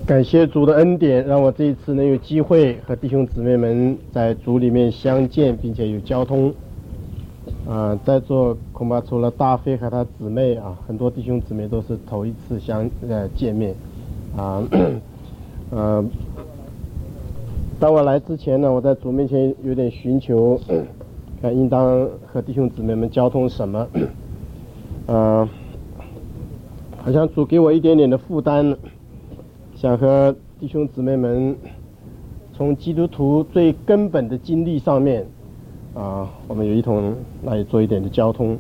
感谢主的恩典，让我这一次能有机会和弟兄姊妹们在主里面相见，并且有交通。在座恐怕除了大飞和他姊妹很多弟兄姊妹都是头一次见面。当我来之前呢，我在主面前有点寻求，看应当和弟兄姊妹们交通什么。好像主给我一点点的负担，想和弟兄姊妹们从基督徒最根本的经历上面我们有一同来做一点的交通。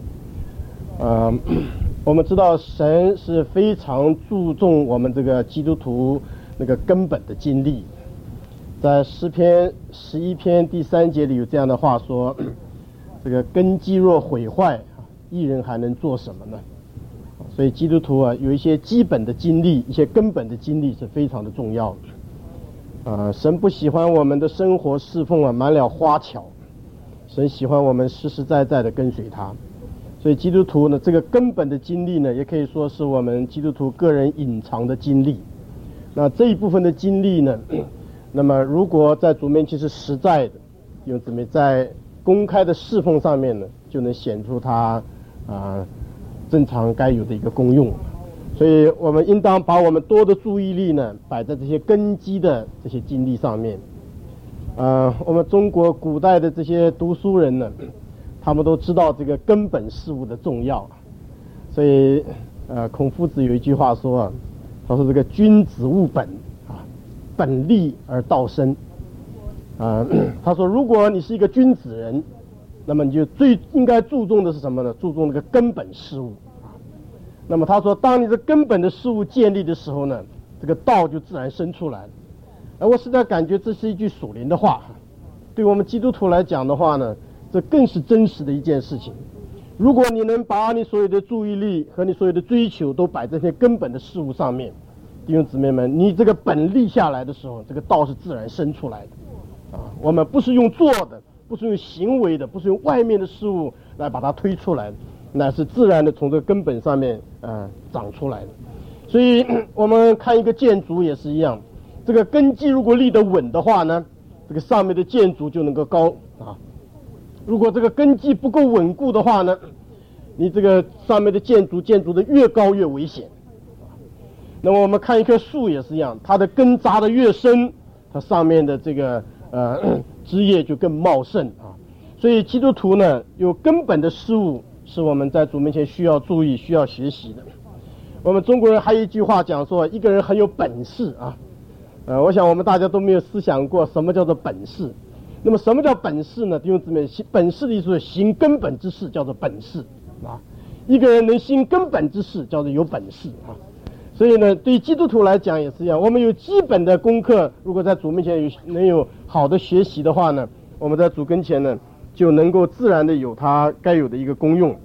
我们知道神是非常注重我们这个基督徒那个根本的经历，在诗篇11篇第3节里有这样的话说，这个根基若毁坏，义人还能做什么呢？所以基督徒有一些基本的经历，一些根本的经历是非常的重要的。神不喜欢我们的生活侍奉满了花巧，神喜欢我们实实在在的跟随他。所以基督徒呢，这个根本的经历呢，也可以说是我们基督徒个人隐藏的经历。那这一部分的经历呢，那么如果在主面前是实在的，用姊妹在公开的侍奉上面呢，就能显出他正常该有的一个功用。所以我们应当把我们多的注意力呢，摆在这些根基的这些经历上面。我们中国古代的这些读书人呢，他们都知道这个根本事物的重要。所以孔夫子有一句话说他说这个君子务本本立而道生。他说如果你是一个君子人，那么你就最应该注重的是什么呢？注重那个根本事物。那么他说当你这根本的事物建立的时候呢，这个道就自然生出来了。而我实在感觉这是一句属灵的话，对我们基督徒来讲的话呢，这更是真实的一件事情。如果你能把你所有的注意力和你所有的追求都摆在这些根本的事物上面，弟兄姊妹们，你这个本立下来的时候，这个道是自然生出来的。我们不是用做的，不是用行为的，不是用外面的事物来把它推出来的，乃是自然的从这个根本上面长出来的。所以我们看一个建筑也是一样，这个根基如果立得稳的话呢，这个上面的建筑就能够高如果这个根基不够稳固的话呢，你这个上面的建筑的越高越危险。那么我们看一棵树也是一样，它的根扎得越深，它上面的这个枝叶就更茂盛所以基督徒呢，有根本的事物是我们在主面前需要注意、需要学习的。我们中国人还有一句话讲说，一个人很有本事我想我们大家都没有思想过什么叫做本事。那么什么叫本事呢？弟兄姊妹，本事的意思是行根本之事，叫做本事一个人能行根本之事，叫做有本事所以呢，对于基督徒来讲也是一样，我们有基本的功课，如果在主面前能有好的学习的话呢，我们在主跟前呢，就能够自然的有它该有的一个功用。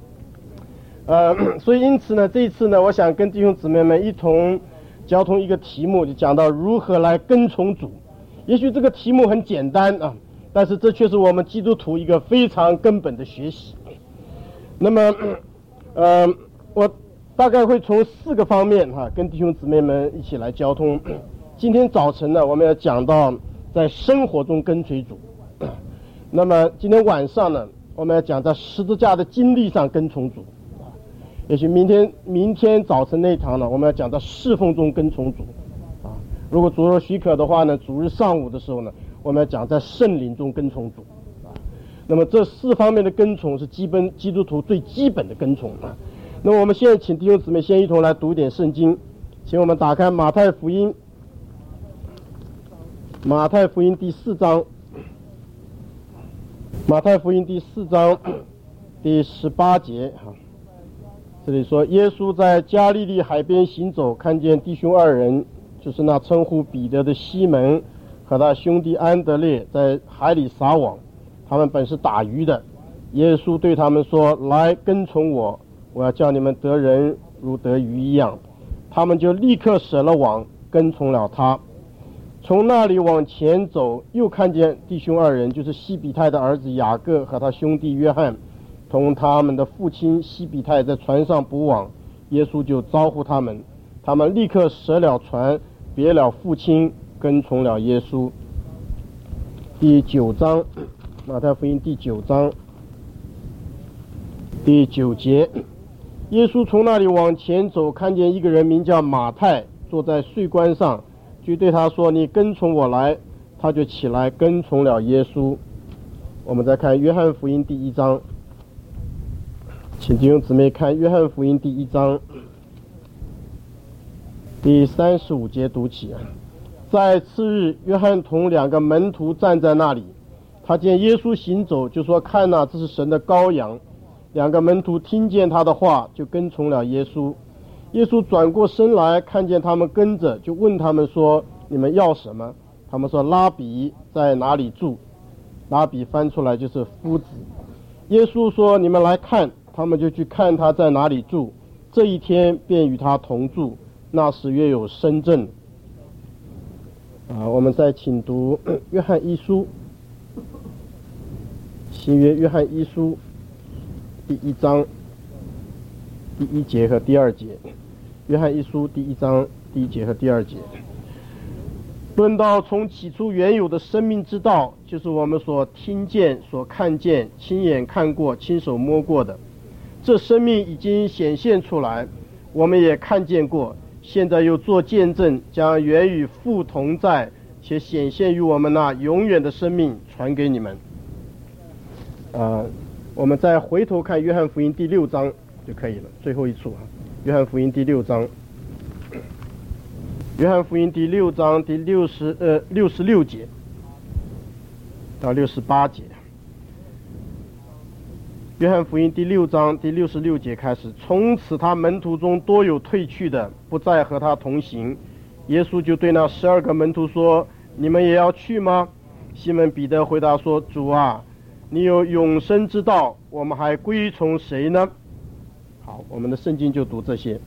所以因此呢，这一次呢，我想跟弟兄姊妹们一同交通一个题目，就讲到如何来跟从主。也许这个题目很简单但是这却是我们基督徒一个非常根本的学习。那么我大概会从4个方面跟弟兄姊妹们一起来交通。今天早晨呢，我们要讲到在生活中跟随主。那么今天晚上呢，我们要讲在十字架的经历上跟从主。也许明天早晨那一堂呢，我们要讲到侍奉中跟从主如果主若许可的话呢，主日上午的时候呢，我们要讲在圣灵中跟从主那么这4方面的跟从是基督徒最基本的跟从那么我们现在请弟兄姊妹先一同来读一点圣经，请我们打开马太福音第4章，马太福音第4章第18节这里说，耶稣在加利利海边行走，看见弟兄2人，就是那称呼彼得的西门和他兄弟安德烈在海里撒网，他们本是打鱼的。耶稣对他们说，来跟从我，我要叫你们得人如得鱼一样。他们就立刻舍了网，跟从了他。从那里往前走，又看见弟兄2人，就是西比泰的儿子雅各和他兄弟约翰，同他们的父亲西比泰在船上捕网。耶稣就招呼他们，他们立刻舍了船， 别了父亲，跟从了耶稣。第9章，马太福音第9章第9节，耶稣从那里往前走，看见一个人名叫马太，坐在税关上，就对他说：“你跟从我来。”他就起来跟从了耶稣。我们再看约翰福音第1章，请弟兄姊妹看约翰福音第1章第35节读起。在次日，约翰同2个门徒站在那里，他见耶稣行走，就说：“看哪，这是神的羔羊。”2个门徒听见他的话，就跟从了耶稣。耶稣转过身来，看见他们跟着，就问他们说：“你们要什么？”他们说：“拉比在哪里住？”拉比翻出来就是夫子。耶稣说：“你们来看。”他们就去看他在哪里住。这一天便与他同住。那时约有申正。我们再请读约翰一书，新约约翰一书第1章第1节和第2节。约翰一书第1章第1节和第2节。论到从起初原有的生命之道，就是我们所听见、所看见、亲眼看过、亲手摸过的。这生命已经显现出来，我们也看见过，现在又做见证，将原与父同在且显现于我们那永远的生命传给你们。我们再回头看约翰福音第6章就可以了，最后一处约翰福音第6章。约翰福音第6章第66节到68节。约翰福音第6章第66节开始，从此他门徒中多有退去的，不再和他同行。耶稣就对那12个门徒说：“你们也要去吗？”西门彼得回答说：“主啊，你有永生之道，我们还归从谁呢？”好，我们的圣经就读这些。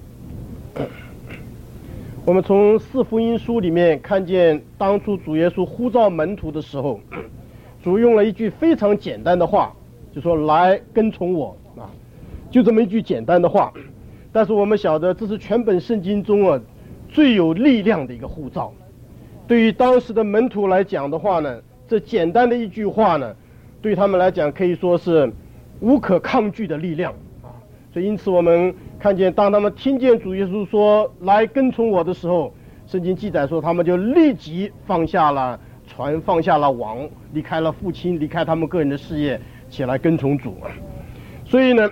我们从4福音书里面看见，当初主耶稣呼召门徒的时候，主用了一句非常简单的话，就说：“来跟从我。”就这么一句简单的话。但是我们晓得，这是全本圣经中最有力量的一个呼召。对于当时的门徒来讲的话呢，这简单的一句话呢，对他们来讲可以说是无可抗拒的力量。所以因此我们看见，当他们听见主耶稣说来跟从我的时候，圣经记载说他们就立即放下了船，放下了网，离开了父亲，离开他们个人的事业，起来跟从主。所以呢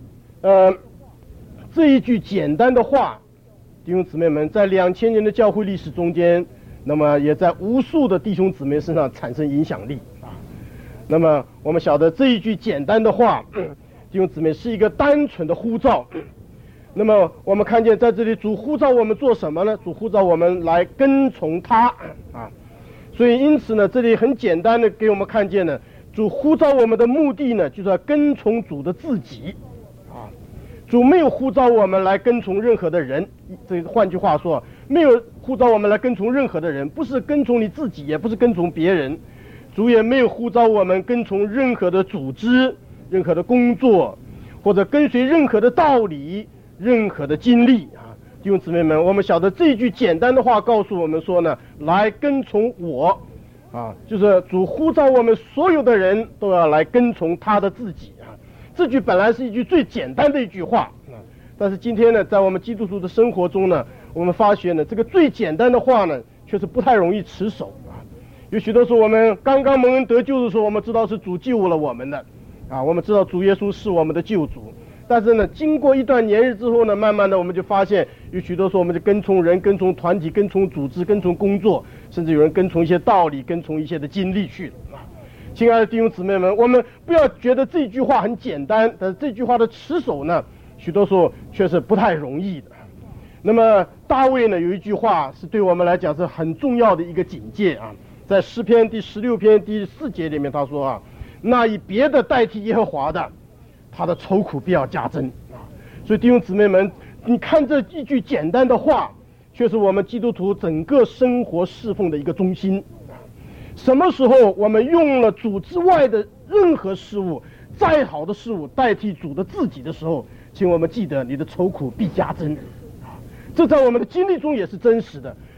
这一句简单的话，弟兄姊妹们，在2000年的教会历史中间，那么也在无数的弟兄姊妹身上产生影响力。那么我们晓得这一句简单的话，弟兄姊妹，是一个单纯的呼召。那么我们看见在这里，主呼召我们做什么呢？主呼召我们来跟从他所以因此呢，这里很简单的给我们看见呢，主呼召我们的目的呢，就是要跟从主的自己主没有呼召我们来跟从任何的人，这换句话说，没有呼召我们来跟从任何的人，不是跟从你自己，也不是跟从别人。主也没有呼召我们跟从任何的组织、任何的工作，或者跟随任何的道理、任何的经历弟兄姊妹们，我们晓得这句简单的话告诉我们说呢，来跟从我就是主呼召我们所有的人都要来跟从他的自己这句本来是一句最简单的一句话但是今天呢，在我们基督徒的生活中呢，我们发现呢，这个最简单的话呢，却是不太容易持守有许多时候我们刚刚蒙恩得救的时候，我们知道是主救了我们的我们知道主耶稣是我们的救主。但是呢，经过一段年日之后呢，慢慢的我们就发现，有许多时候我们就跟从人、跟从团体、跟从组织、跟从工作，甚至有人跟从一些道理、跟从一些的经历去亲爱的弟兄姊妹们，我们不要觉得这句话很简单，但是这句话的持守呢，许多时候却是不太容易的。那么大卫呢，有一句话是对我们来讲是很重要的一个警戒在诗篇第16篇第4节里面他说那以别的代替耶和华的，他的愁苦必要加增所以弟兄姊妹们，你看这一句简单的话，却是我们基督徒整个生活侍奉的一个中心什么时候我们用了主之外的任何事物，再好的事物代替主的自己的时候，请我们记得你的愁苦必加增这在我们的经历中也是真实的。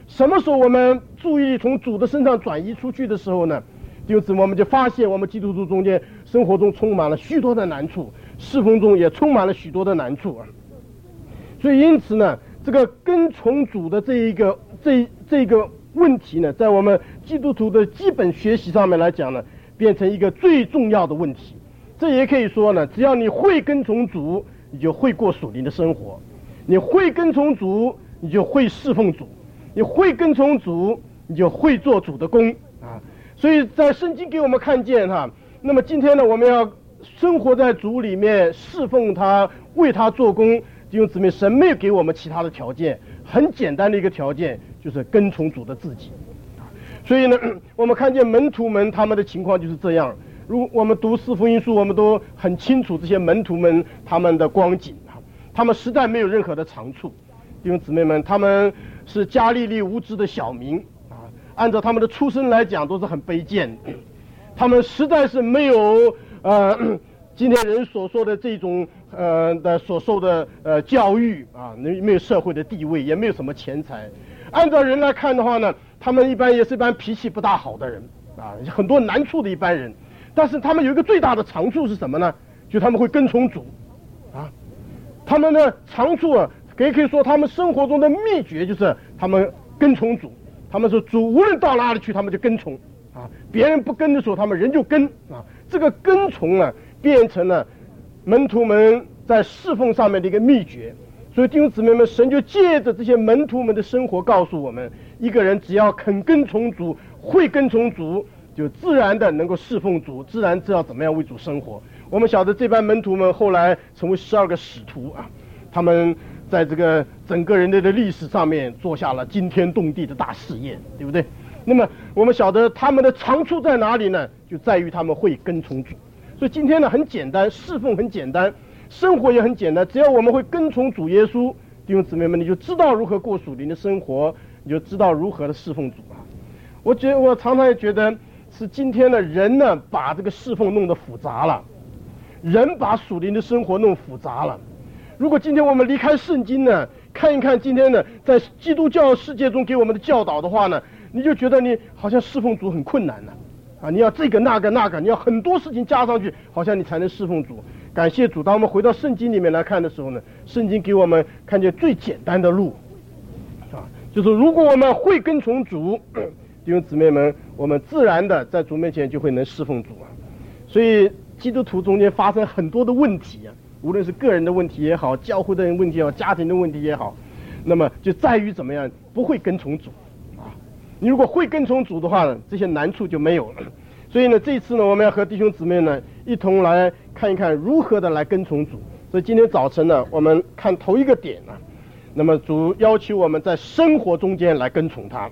什么时候我们注意力从主的身上转移出去的时候呢？弟兄姊妹，我们就发现我们基督徒中间生活中充满了许多的难处，侍奉中也充满了许多的难处啊。所以因此呢，这个跟从主的这一个问题呢，在我们基督徒的基本学习上面来讲呢，变成一个最重要的问题。这也可以说呢，只要你会跟从主，你就会过属灵的生活；你会跟从主，你就会侍奉主；你会跟从主，你就会做主的工啊。所以在圣经给我们看见哈，那么今天呢，我们要生活在主里面，侍奉他，为他做工。弟兄姊妹，神没有给我们其他的条件，很简单的一个条件就是跟从主的自己。所以呢，我们看见门徒们他们的情况就是这样。如我们读四福音书，我们都很清楚这些门徒们他们的光景啊，他们实在没有任何的长处。弟兄姊妹们，他们是加利利无知的小民啊，按照他们的出身来讲都是很卑贱，他们实在是没有今天人所说的这种所受的教育啊，没有社会的地位，也没有什么钱财。按照人来看的话呢，他们一般也是一般脾气不大好的人啊，很多难处的一般人。但是他们有一个最大的长处是什么呢？就他们会跟从主啊。他们的长处啊，可以说他们生活中的秘诀就是他们跟从主。他们说主无论到哪里去，他们就跟从啊。别人不跟的时候，他们人就跟啊。这个跟从呢，变成了门徒们在侍奉上面的一个秘诀。所以弟兄姊妹们，神就借着这些门徒们的生活告诉我们，一个人只要肯跟从主，会跟从主，就自然的能够侍奉主，自然知道怎么样为主生活。我们晓得这班门徒们后来成为12个使徒啊，他们在这个整个人类的历史上面做下了惊天动地的大事业，对不对？那么我们晓得他们的长处在哪里呢？就在于他们会跟从主。所以今天呢很简单，侍奉很简单，生活也很简单，只要我们会跟从主耶稣，弟兄姊妹们，你就知道如何过属灵的生活，你就知道如何的侍奉主啊。我常常也觉得是今天的人呢，把这个侍奉弄得复杂了，人把属灵的生活弄复杂了。如果今天我们离开圣经呢，看一看今天呢在基督教世界中给我们的教导的话呢，你就觉得你好像侍奉主很困难了啊！你要这个那个，你要很多事情加上去，好像你才能侍奉主。感谢主，当我们回到圣经里面来看的时候呢，圣经给我们看见最简单的路啊，就是如果我们会跟从主，弟兄姊妹们，我们自然的在主面前就会能侍奉主啊。所以基督徒中间发生很多的问题啊，无论是个人的问题也好，教会的问题也好，家庭的问题也好，那么就在于怎么样不会跟从主啊。你如果会跟从主的话呢，这些难处就没有了。所以呢，这次呢，我们要和弟兄姊妹呢一同来看一看如何的来跟从主。所以今天早晨呢，我们看头一个点啊，那么主要求我们在生活中间来跟从他。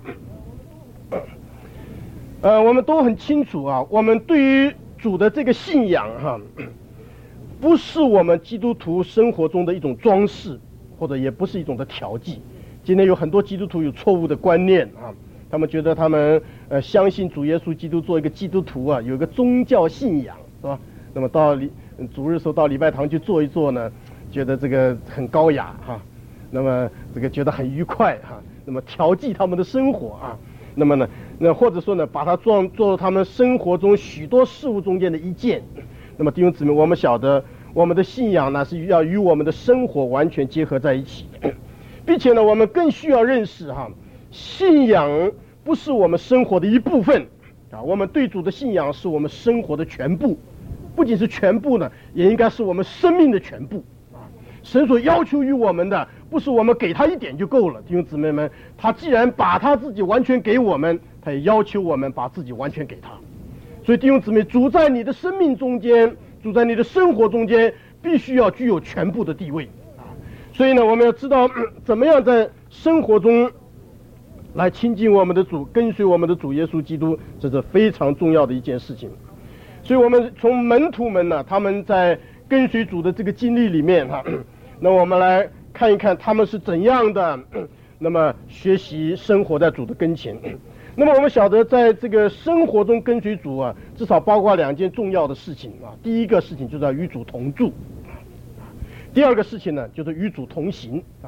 我们都很清楚啊，我们对于主的这个信仰哈，不是我们基督徒生活中的一种装饰，或者也不是一种的调剂。今天有很多基督徒有错误的观念啊，他们觉得他们相信主耶稣基督，做一个基督徒啊，有一个宗教信仰是吧？那么到主日时候到礼拜堂去坐一坐呢，觉得这个很高雅哈，那么这个觉得很愉快哈，那么调剂他们的生活啊。那么呢，或者说呢，把它做他们生活中许多事物中间的一件。那么弟兄姊妹，我们晓得我们的信仰呢是要与我们的生活完全结合在一起，并且呢，我们更需要认识哈，信仰不是我们生活的一部分啊，我们对主的信仰是我们生活的全部，不仅是全部呢，也应该是我们生命的全部。神所要求于我们的，不是我们给他一点就够了，弟兄姊妹们，他既然把他自己完全给我们，他也要求我们把自己完全给他。所以弟兄姊妹，主在你的生命中间，主在你的生活中间，必须要具有全部的地位啊。所以呢，我们要知道怎么样在生活中来亲近我们的主，跟随我们的主耶稣基督，这是非常重要的一件事情。所以我们从门徒们呢，他们在跟随主的这个经历里面哈，那我们来看一看他们是怎样的那么学习生活在主的跟前。那么我们晓得在这个生活中跟随主啊，至少包括2件重要的事情啊。第一个事情就是要与主同住，第二个事情呢就是与主同行啊。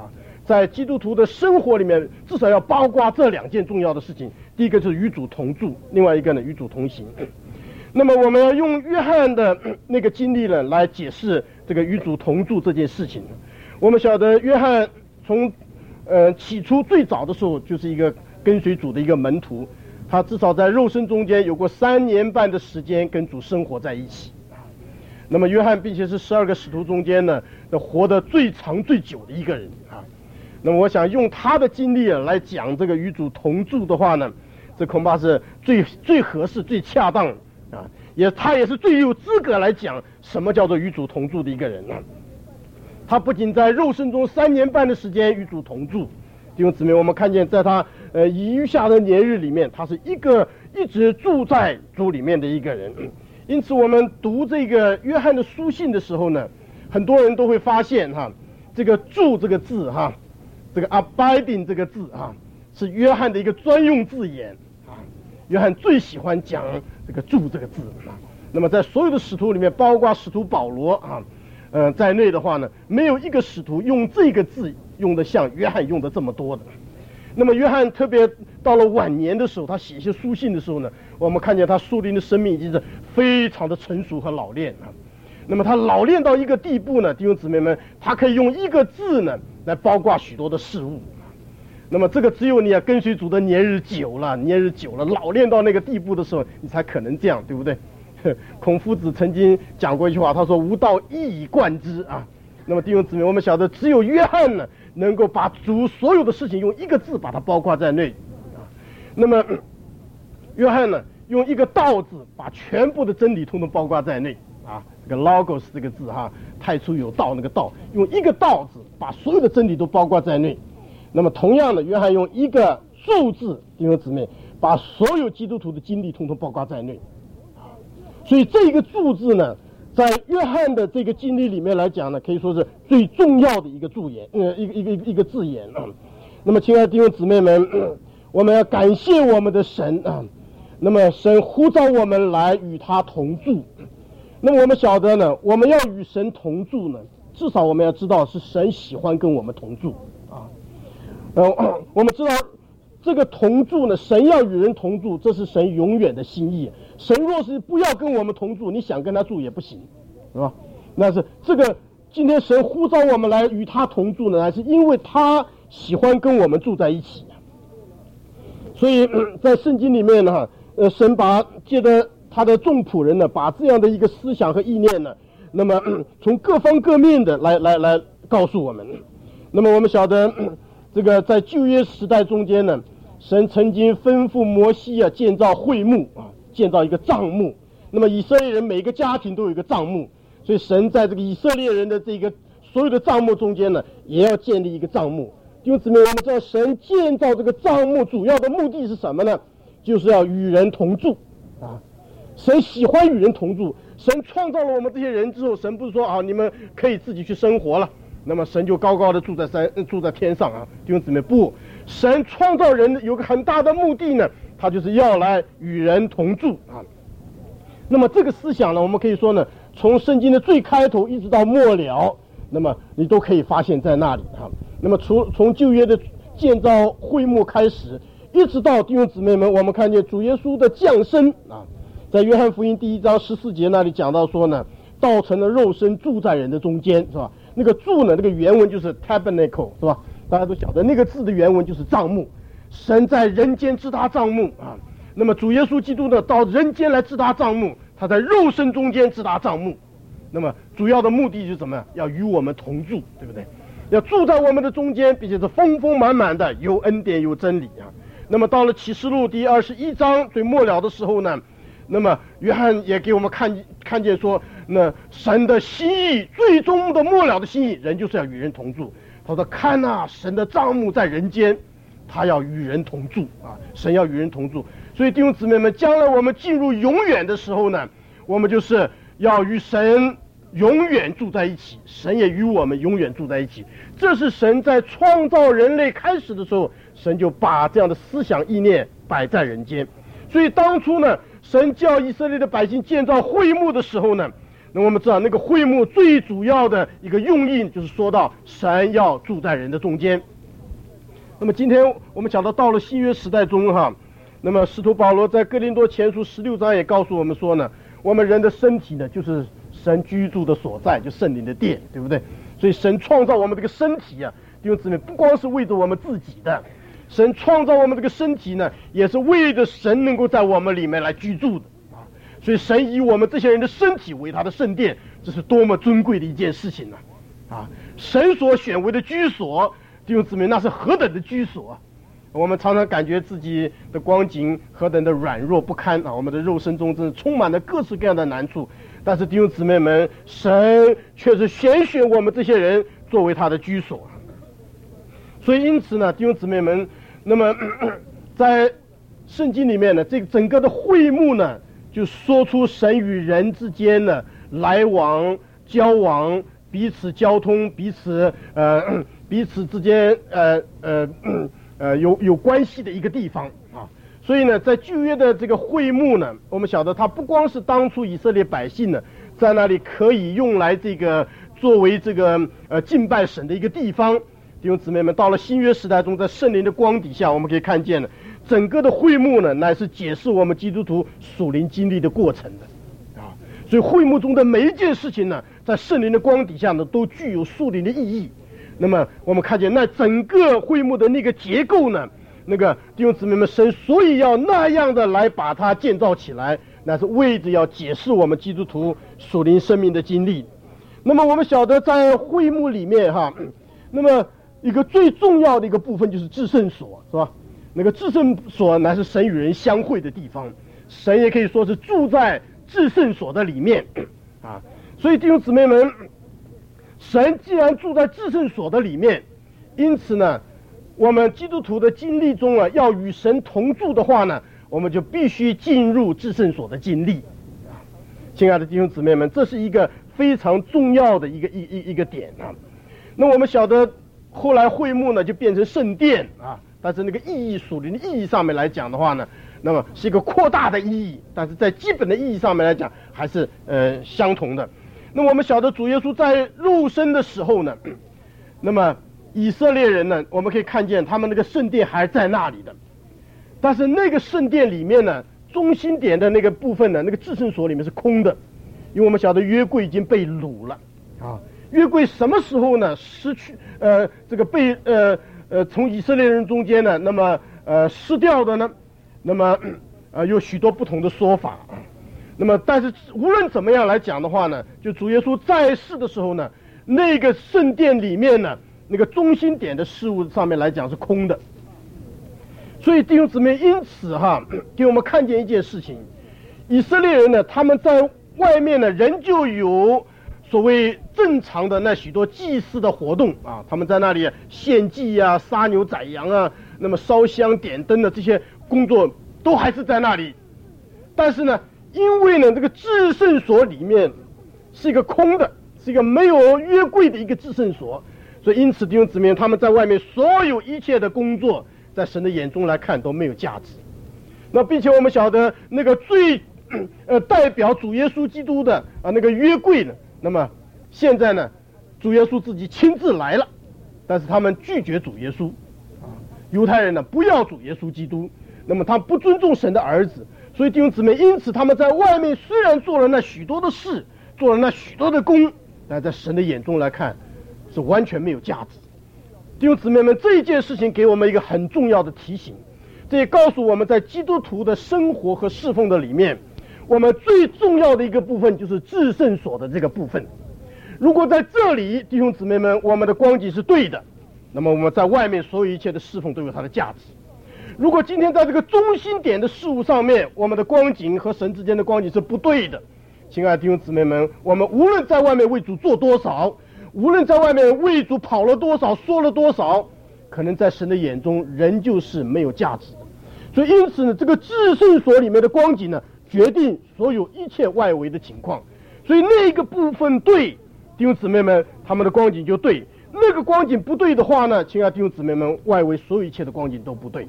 在基督徒的生活里面，至少要包括这2件重要的事情。第一个就是与主同住，另外一个呢与主同行。那么我们要用约翰的那个经历呢来解释这个与主同住这件事情。我们晓得约翰从起初最早的时候就是一个跟随主的一个门徒，他至少在肉身中间有过3年半的时间跟主生活在一起。那么约翰并且是12个使徒中间呢活得最长最久的一个人啊。那么我想用他的经历来讲这个与主同住的话呢，这恐怕是最合适最恰当啊，他也是最有资格来讲什么叫做与主同住的一个人啊。他不仅在肉身中3年半的时间与主同住，弟兄姊妹，我们看见在他余下的年日里面，他是一直住在主里面的一个人。因此我们读这个约翰的书信的时候呢，很多人都会发现这个住这个字这个 abiding 这个字是约翰的一个专用字眼约翰最喜欢讲这个住这个字那么在所有的使徒里面，包括使徒保罗在内的话呢，没有一个使徒用这个字用的像约翰用的这么多的。那么约翰特别到了晚年的时候，他写一些书信的时候呢，我们看见他属灵的生命已经是非常的成熟和老练那么他老练到一个地步呢，弟兄姊妹们，他可以用一个字呢来包括许多的事物。那么这个只有你跟随主的年日久了，老练到那个地步的时候，你才可能这样，对不对？孔夫子曾经讲过一句话，他说无道一以贯之那么弟兄姊妹，我们晓得只有约翰呢能够把主所有的事情用一个字把它包括在内那么约翰呢用一个道字把全部的真理统统包括在内这个 logos 这个字太初有道，那个道用一个道字把所有的真理都包括在内。那么同样的，约翰用一个住字，弟兄姊妹，把所有基督徒的经历统统包括在内所以这个住字呢，在约翰的这个经历里面来讲呢，可以说是最重要的一个字眼那么亲爱的弟兄姊妹们我们要感谢我们的神那么神呼召我们来与他同住。那么我们晓得呢，我们要与神同住呢，至少我们要知道是神喜欢跟我们同住我们知道这个同住呢，神要与人同住，这是神永远的心意。神若是不要跟我们同住，你想跟他住也不行，是吧？那是这个今天神呼召我们来与他同住呢，还是因为他喜欢跟我们住在一起所以在圣经里面呢神借着他的众仆人呢，把这样的一个思想和意念呢，那么从各方各面的来告诉我们。那么我们晓得这个在旧约时代中间呢，神曾经吩咐摩西建造会幕建造一个帐幕。那么以色列人每个家庭都有一个帐幕，所以神在这个以色列人的这个所有的帐幕中间呢，也要建立一个帐幕。弟兄姊妹，我们知道神建造这个帐幕主要的目的是什么呢？就是要与人同住神喜欢与人同住。神创造了我们这些人之后，神不是说你们可以自己去生活了，那么神就高高的住在天上弟兄姊妹，不，神创造人有个很大的目的呢，他就是要来与人同住那么这个思想呢，我们可以说呢，从圣经的最开头一直到末了，那么你都可以发现在那里那么从旧约的建造会幕开始，一直到弟兄姊妹们，我们看见主耶稣的降生在约翰福音第1章14节那里讲到说呢，道成了肉身住在人的中间，是吧？那个住呢，那个原文就是 tabernacle， 是吧？大家都晓得那个字的原文就是帐幕。神在人间支搭帐幕那么主耶稣基督呢，到人间来支搭帐幕，他在肉身中间支搭帐幕。那么主要的目的就是什么？要与我们同住，对不对？要住在我们的中间，并且是丰丰满满的，有恩典有真理那么到了启示录第21章最末了的时候呢，那么约翰也给我们看见说，那神的心意，最终的末了的心意，人就是要与人同住。他说看神的帐幕在人间，他要与人同住神要与人同住。所以弟兄姊妹们，将来我们进入永远的时候呢，我们就是要与神永远住在一起，神也与我们永远住在一起。这是神在创造人类开始的时候，神就把这样的思想意念摆在人间。所以当初呢，神叫以色列的百姓建造会幕的时候呢，那我们知道那个会幕最主要的一个用意就是说到神要住在人的中间那么今天我们讲到了新约时代中哈，那么使徒保罗在哥林多前书16章也告诉我们说呢，我们人的身体呢就是神居住的所在，就圣灵的殿，对不对？所以神创造我们这个身体啊，弟兄姊妹，不光是为着我们自己的，神创造我们这个身体呢，也是为着神能够在我们里面来居住的啊。所以神以我们这些人的身体为他的圣殿，这是多么尊贵的一件事情呢！啊，神所选为的居所，弟兄姊妹，那是何等的居所啊！我们常常感觉自己的光景何等的软弱不堪啊！我们的肉身中真是充满了各式各样的难处，但是弟兄姊妹们，神却是选我们这些人作为他的居所。所以因此呢，弟兄姊妹们，那么在圣经里面呢，这个整个的会幕呢，就说出神与人之间呢来往、交往、彼此交通、彼此之间有关系的一个地方啊。所以呢，在旧约的这个会幕呢，我们晓得它不光是当初以色列百姓呢在那里可以用来这个作为这个敬拜神的一个地方。弟兄姊妹们，到了新约时代中，在圣灵的光底下，我们可以看见呢，整个的会幕呢，乃是解释我们基督徒属灵经历的过程的啊。所以会幕中的每一件事情呢，在圣灵的光底下呢，都具有属灵的意义。那么我们看见那整个会幕的那个结构呢，那个弟兄姊妹们，神所以要那样的来把它建造起来，那是为着要解释我们基督徒属灵生命的经历。那么我们晓得在会幕里面哈，那么一个最重要的一个部分就是至圣所，是吧？那个至圣所乃是神与人相会的地方，神也可以说是住在至圣所的里面啊。所以弟兄姊妹们，神既然住在至圣所的里面，因此呢，我们基督徒的经历中啊，要与神同住的话呢，我们就必须进入至圣所的经历啊。亲爱的弟兄姊妹们，这是一个非常重要的一个点啊。那我们晓得后来会幕呢就变成圣殿啊，但是那个意义属灵的意义上面来讲的话呢，那么是一个扩大的意义，但是在基本的意义上面来讲还是相同的。那么我们晓得主耶稣在肉身的时候呢，那么以色列人呢，我们可以看见他们那个圣殿还在那里的，但是那个圣殿里面呢，中心点的那个部分呢，那个至圣所里面是空的，因为我们晓得约柜已经被掳了啊。约柜什么时候呢失去这个被从以色列人中间呢，那么失掉的呢？那么有许多不同的说法。那么但是无论怎么样来讲的话呢，就主耶稣在世的时候呢，那个圣殿里面呢，那个中心点的事物上面来讲是空的。所以弟兄姊妹，因此哈，给我们看见一件事情，以色列人呢，他们在外面呢仍旧有所谓正常的那许多祭祀的活动啊，他们在那里献祭啊、杀牛宰羊啊，那么烧香点灯的这些工作都还是在那里。但是呢，因为呢这个至圣所里面是一个空的，是一个没有约柜的一个至圣所，所以因此弟兄姊妹，他们在外面所有一切的工作，在神的眼中来看都没有价值。那并且我们晓得那个最代表主耶稣基督的那个约柜呢，那么现在呢，主耶稣自己亲自来了，但是他们拒绝主耶稣啊。犹太人呢不要主耶稣基督，那么他不尊重神的儿子，所以弟兄姊妹，因此他们在外面虽然做了那许多的事，做了那许多的功，但在神的眼中来看是完全没有价值。弟兄姊妹们，这一件事情给我们一个很重要的提醒，这也告诉我们在基督徒的生活和侍奉的里面，我们最重要的一个部分就是至圣所的这个部分。如果在这里，弟兄姊妹们，我们的光景是对的，那么我们在外面所有一切的侍奉都有它的价值。如果今天在这个中心点的事物上面，我们的光景和神之间的光景是不对的，亲爱的弟兄姊妹们，我们无论在外面为主做多少，无论在外面为主跑了多少，说了多少，可能在神的眼中仍旧是没有价值的。所以因此呢，这个至圣所里面的光景呢，决定所有一切外围的情况。所以那个部分对，弟兄姊妹们，他们的光景就对；那个光景不对的话呢，亲爱的弟兄姊妹们，外围所有一切的光景都不对。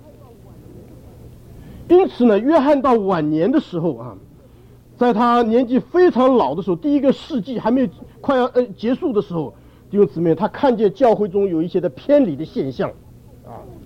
因此呢，约翰到晚年的时候啊，在他年纪非常老的时候，第一个世纪还没有快要结束的时候，弟兄姊妹，他看见教会中有一些的偏离的现象啊。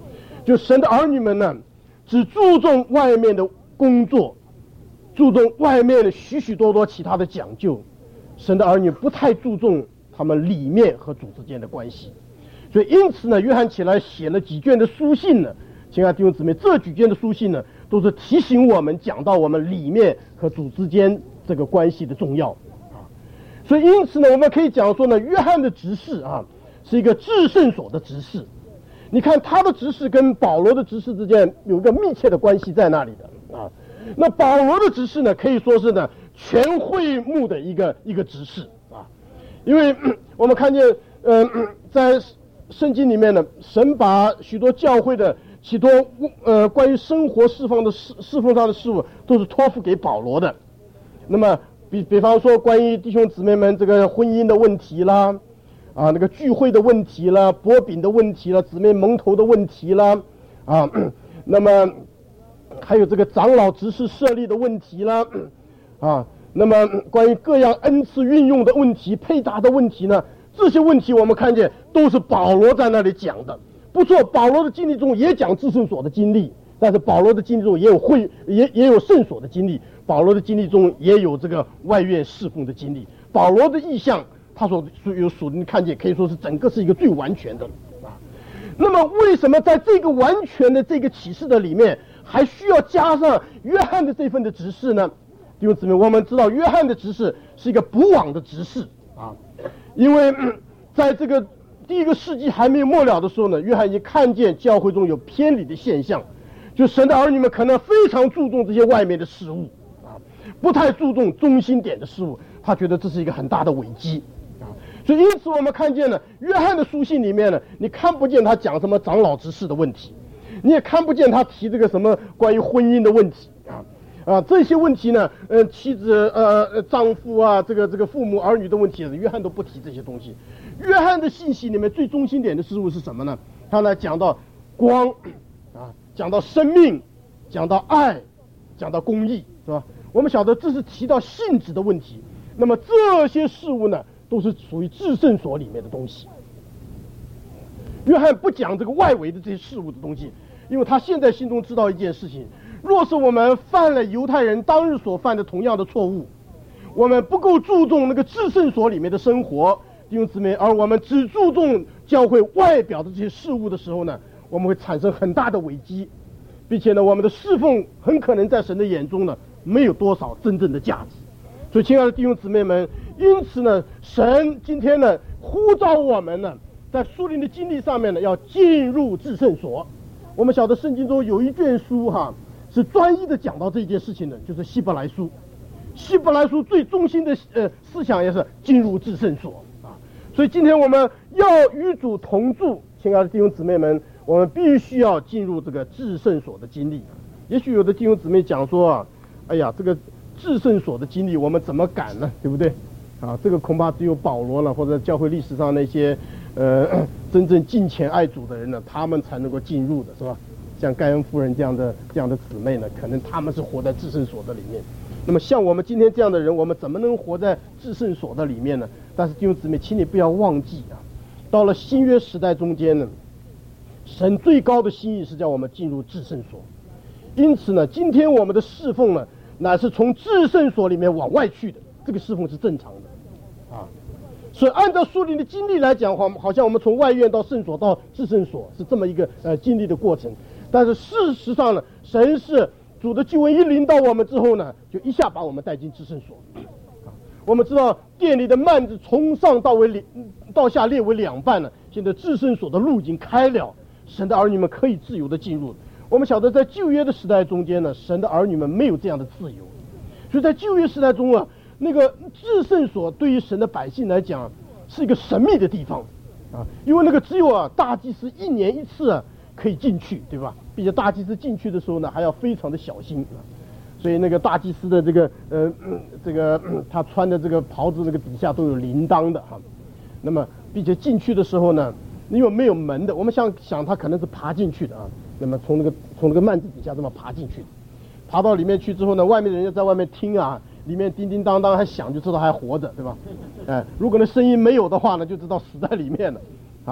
就神的儿女们呢，只注重外面的工作，注重外面的许许多多其他的讲究，神的儿女不太注重他们里面和主之间的关系。所以因此呢，约翰起来写了几卷的书信呢，亲爱的弟兄姊妹，这几卷的书信呢，都是提醒我们讲到我们里面和主之间这个关系的重要啊。所以因此呢，我们可以讲说呢，约翰的执事啊，是一个至圣所的执事。你看他的执事跟保罗的执事之间有一个密切的关系在那里的啊。那保罗的执事呢，可以说是呢全会幕的一个执事啊，因为我们看见在圣经里面呢，神把许多教会的许多关于生活侍奉上的事物都是托付给保罗的。那么比方说关于弟兄姊妹们这个婚姻的问题啦，啊那个聚会的问题啦，擘饼的问题啦，姊妹蒙头的问题啦，啊那么还有这个长老执事设立的问题啦，啊那么关于各样恩赐运用的问题、配搭的问题呢，这些问题我们看见都是保罗在那里讲的。不错，保罗的经历中也讲至圣所的经历，但是保罗的经历中也有圣所的经历，保罗的经历中也有这个外院侍奉的经历。保罗的意象，他所有属灵的看见，可以说是整个是一个最完全的啊。那么为什么在这个完全的这个启示的里面，还需要加上约翰的这份的执事呢？弟兄姊妹，我们知道约翰的执事是一个补网的执事啊，因为在这个第一个世纪还没有末了的时候呢，约翰已经看见教会中有偏离的现象，就神的儿女们可能非常注重这些外面的事物啊，不太注重中心点的事物，他觉得这是一个很大的危机啊。所以因此我们看见了约翰的书信里面呢，你看不见他讲什么长老执事的问题，你也看不见他提这个什么关于婚姻的问题啊，这些问题呢，妻子丈夫啊，这个父母儿女的问题，约翰都不提这些东西。约翰的信息里面最中心点的事物是什么呢？他呢讲到光啊，讲到生命，讲到爱，讲到公义，是吧？我们晓得这是提到性质的问题。那么这些事物呢，都是属于至圣所里面的东西。约翰不讲这个外围的这些事物的东西，因为他现在心中知道一件事情：若是我们犯了犹太人当日所犯的同样的错误，我们不够注重那个至圣所里面的生活，弟兄姊妹，而我们只注重教会外表的这些事物的时候呢，我们会产生很大的危机，并且呢，我们的侍奉很可能在神的眼中呢，没有多少真正的价值。所以，亲爱的弟兄姊妹们，因此呢，神今天呢呼召我们呢，在属灵的经历上面呢，要进入至圣所。我们晓得圣经中有一卷书是专一的讲到这件事情的，就是希伯来书。希伯来书最中心的思想也是进入至圣所啊。所以今天我们要与主同住，亲爱的弟兄姊妹们，我们必须要进入这个至圣所的经历。也许有的弟兄姊妹讲说哎呀，这个至圣所的经历我们怎么敢呢？对不对？啊，这个恐怕只有保罗了，或者教会历史上那些真正敬虔爱主的人呢，他们才能够进入的，是吧？像盖恩夫人这样的姊妹呢，可能他们是活在至圣所的里面。那么像我们今天这样的人，我们怎么能活在至圣所的里面呢？但是弟兄姊妹，请你不要忘记到了新约时代中间呢，神最高的心意是叫我们进入至圣所。因此呢，今天我们的侍奉呢，乃是从至圣所里面往外去的，这个侍奉是正常的啊。所以按照属灵的经历来讲，好像我们从外院到圣所到至圣所是这么一个经历的过程。但是事实上呢，神是主的救恩一临到我们之后呢，就一下把我们带进至圣所。我们知道殿里的幔子从上到下裂为两半了，现在至圣所的路已经开了，神的儿女们可以自由的进入。我们晓得在旧约的时代中间呢，神的儿女们没有这样的自由，所以在旧约时代中那个至圣所对于神的百姓来讲是一个神秘的地方因为那个只有大祭司1年1次可以进去，对吧？并且大祭司进去的时候呢，还要非常的小心所以那个大祭司的他穿的这个袍子那个底下都有铃铛的那么并且进去的时候呢，因为没有门的，我们想他可能是爬进去的那么从那个幔子底下这么爬进去，爬到里面去之后呢，外面的人就在外面听里面叮叮当当还响，就知道还活着，对吧？如果那声音没有的话呢，就知道死在里面了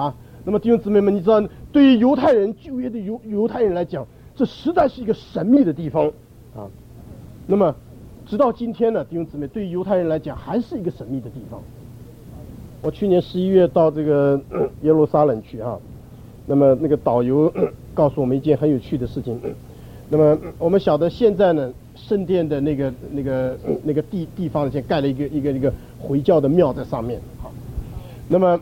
那么弟兄姊妹们，你知道，对于犹太人旧约的犹太人来讲，这实在是一个神秘的地方啊。那么直到今天呢，弟兄姊妹，对于犹太人来讲还是一个神秘的地方。我去年11月到这个耶路撒冷去啊，那么那个导游告诉我们一件很有趣的事情。那么我们晓得现在呢，圣殿的那个地方现在盖了一个回教的庙在上面啊。那么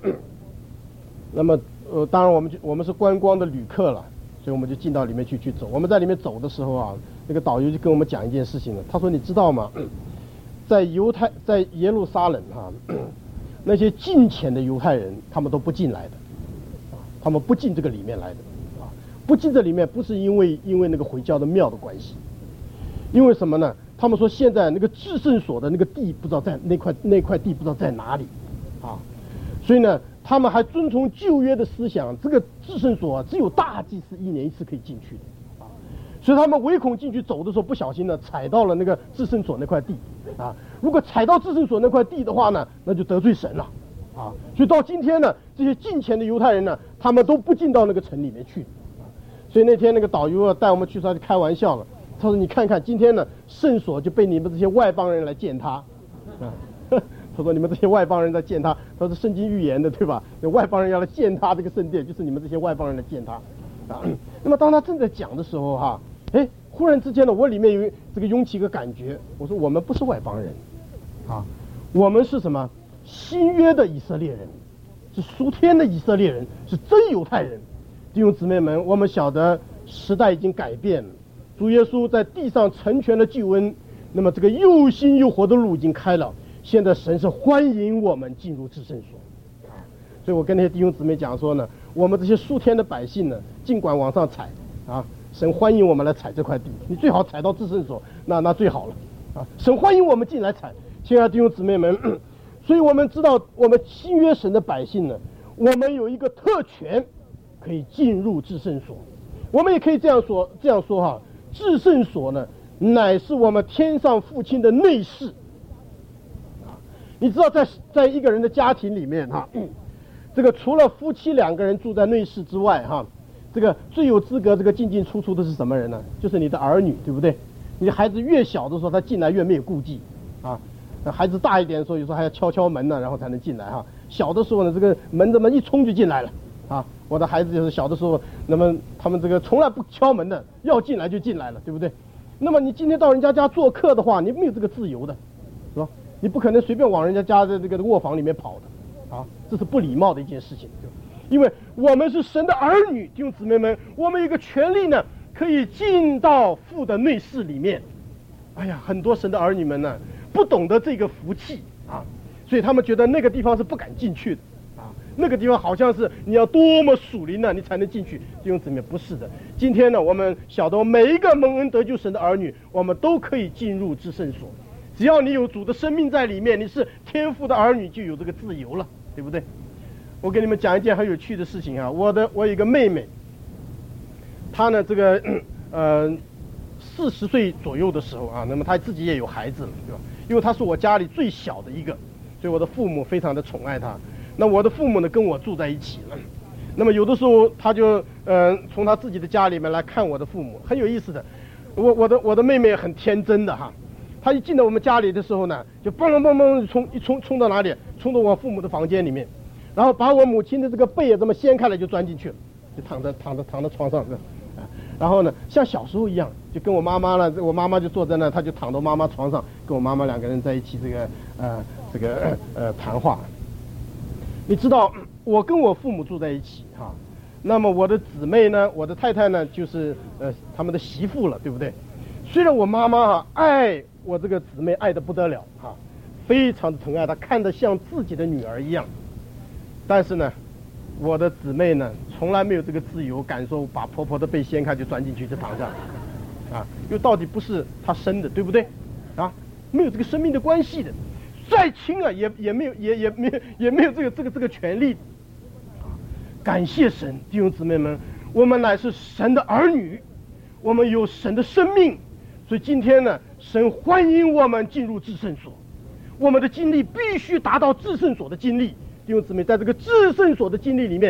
当然我们是观光的旅客了，所以我们就进到里面去走。我们在里面走的时候啊，那个导游就跟我们讲一件事情了。他说：“你知道吗？在耶路撒冷啊，那些敬虔的犹太人他们都不进来的，他们不进这个里面来的。”不进这里面不是因为那个回教的庙的关系，因为什么呢？他们说现在那个至圣所的那个地不知道在那块地不知道在哪里啊，所以呢，他们还遵从旧约的思想，这个至圣所只有大祭司1年1次可以进去的啊，所以他们唯恐进去走的时候不小心呢踩到了那个至圣所那块地啊，如果踩到至圣所那块地的话呢，那就得罪神了啊，所以到今天呢，这些敬虔的犹太人呢，他们都不进到那个城里面去。所以那天那个导游啊带我们去，他就开玩笑了。他说：“你看看今天呢，圣所就被你们这些外邦人来践踏，啊，他说你们这些外邦人在践踏，他是圣经预言的，对吧？那外邦人要来践踏这个圣殿，就是你们这些外邦人来践踏，啊。那么当他正在讲的时候哈，忽然之间呢，我里面有这个涌起一个感觉，我说我们不是外邦人，啊，我们是什么？新约的以色列人，是属天的以色列人，是真犹太人。”弟兄姊妹们，我们晓得时代已经改变了，主耶稣在地上成全了救恩，那么这个又新又活的路已经开了，现在神是欢迎我们进入至圣所，所以我跟那些弟兄姊妹讲说呢，我们这些属天的百姓呢，尽管往上踩啊，神欢迎我们来踩这块地，你最好踩到至圣所，那最好了啊，神欢迎我们进来踩，亲爱的弟兄姊妹们，所以我们知道我们新约神的百姓呢，我们有一个特权。可以进入至圣所，我们也可以这样说哈，至圣所呢，乃是我们天上父亲的内室。啊，你知道在一个人的家庭里面哈，这个除了夫妻2个人住在内室之外哈，这个最有资格这个进进出出的是什么人呢？就是你的儿女，对不对？你的孩子越小的时候，他进来越没有顾忌啊。孩子大一点的时候，有时候还要敲敲门呢，然后才能进来哈。小的时候呢，这个门这么一冲就进来了。啊，我的孩子就是小的时候，那么他们这个从来不敲门的，要进来就进来了，对不对？那么你今天到人家家做客的话，你没有这个自由的，是吧？你不可能随便往人家家的这个卧房里面跑的，啊，这是不礼貌的一件事情。因为我们是神的儿女，弟兄姊妹们，我们有一个权利呢，可以进到父的内室里面。哎呀，很多神的儿女们呢，不懂得这个福气啊，所以他们觉得那个地方是不敢进去的。那个地方好像是你要多么属灵呢，你才能进去。弟兄姊妹，不是的。今天呢，我们晓得每一个蒙恩得救神的儿女，我们都可以进入至圣所。只要你有主的生命在里面，你是天父的儿女，就有这个自由了，对不对？我给你们讲一件很有趣的事情啊。我有一个妹妹，她呢这个40岁左右的时候啊，那么她自己也有孩子了，对吧？因为她是我家里最小的一个，所以我的父母非常的宠爱她。那我的父母呢跟我住在一起了，那么有的时候他就从他自己的家里面来看我的父母，很有意思的。我的妹妹很天真的哈，她一进到我们家里的时候呢，就蹦蹦蹦蹦冲到哪里，冲到我父母的房间里面，然后把我母亲的这个被这么掀开来就钻进去了，就躺在床上的，然后呢像小时候一样，就跟我妈妈呢，我妈妈就坐在那，她就躺到妈妈床上，跟我妈妈2个人在一起这个谈话。你知道我跟我父母住在一起哈，那么我的姊妹呢，我的太太呢，就是他们的媳妇了，对不对？虽然我妈妈爱我这个姊妹爱得不得了哈，非常的疼爱她，看得像自己的女儿一样，但是呢，我的姊妹呢，从来没有这个自由感受，把婆婆的被掀开就钻进去就躺上，啊，因为到底不是她生的，对不对？啊，没有这个生命的关系的。再亲啊，也没有这个权利。感谢神，弟兄姊妹们，我们乃是神的儿女，我们有神的生命，所以今天呢，神欢迎我们进入至圣所。我们的经历必须达到至圣所的经历，弟兄姊妹，在这个至圣所的经历里面，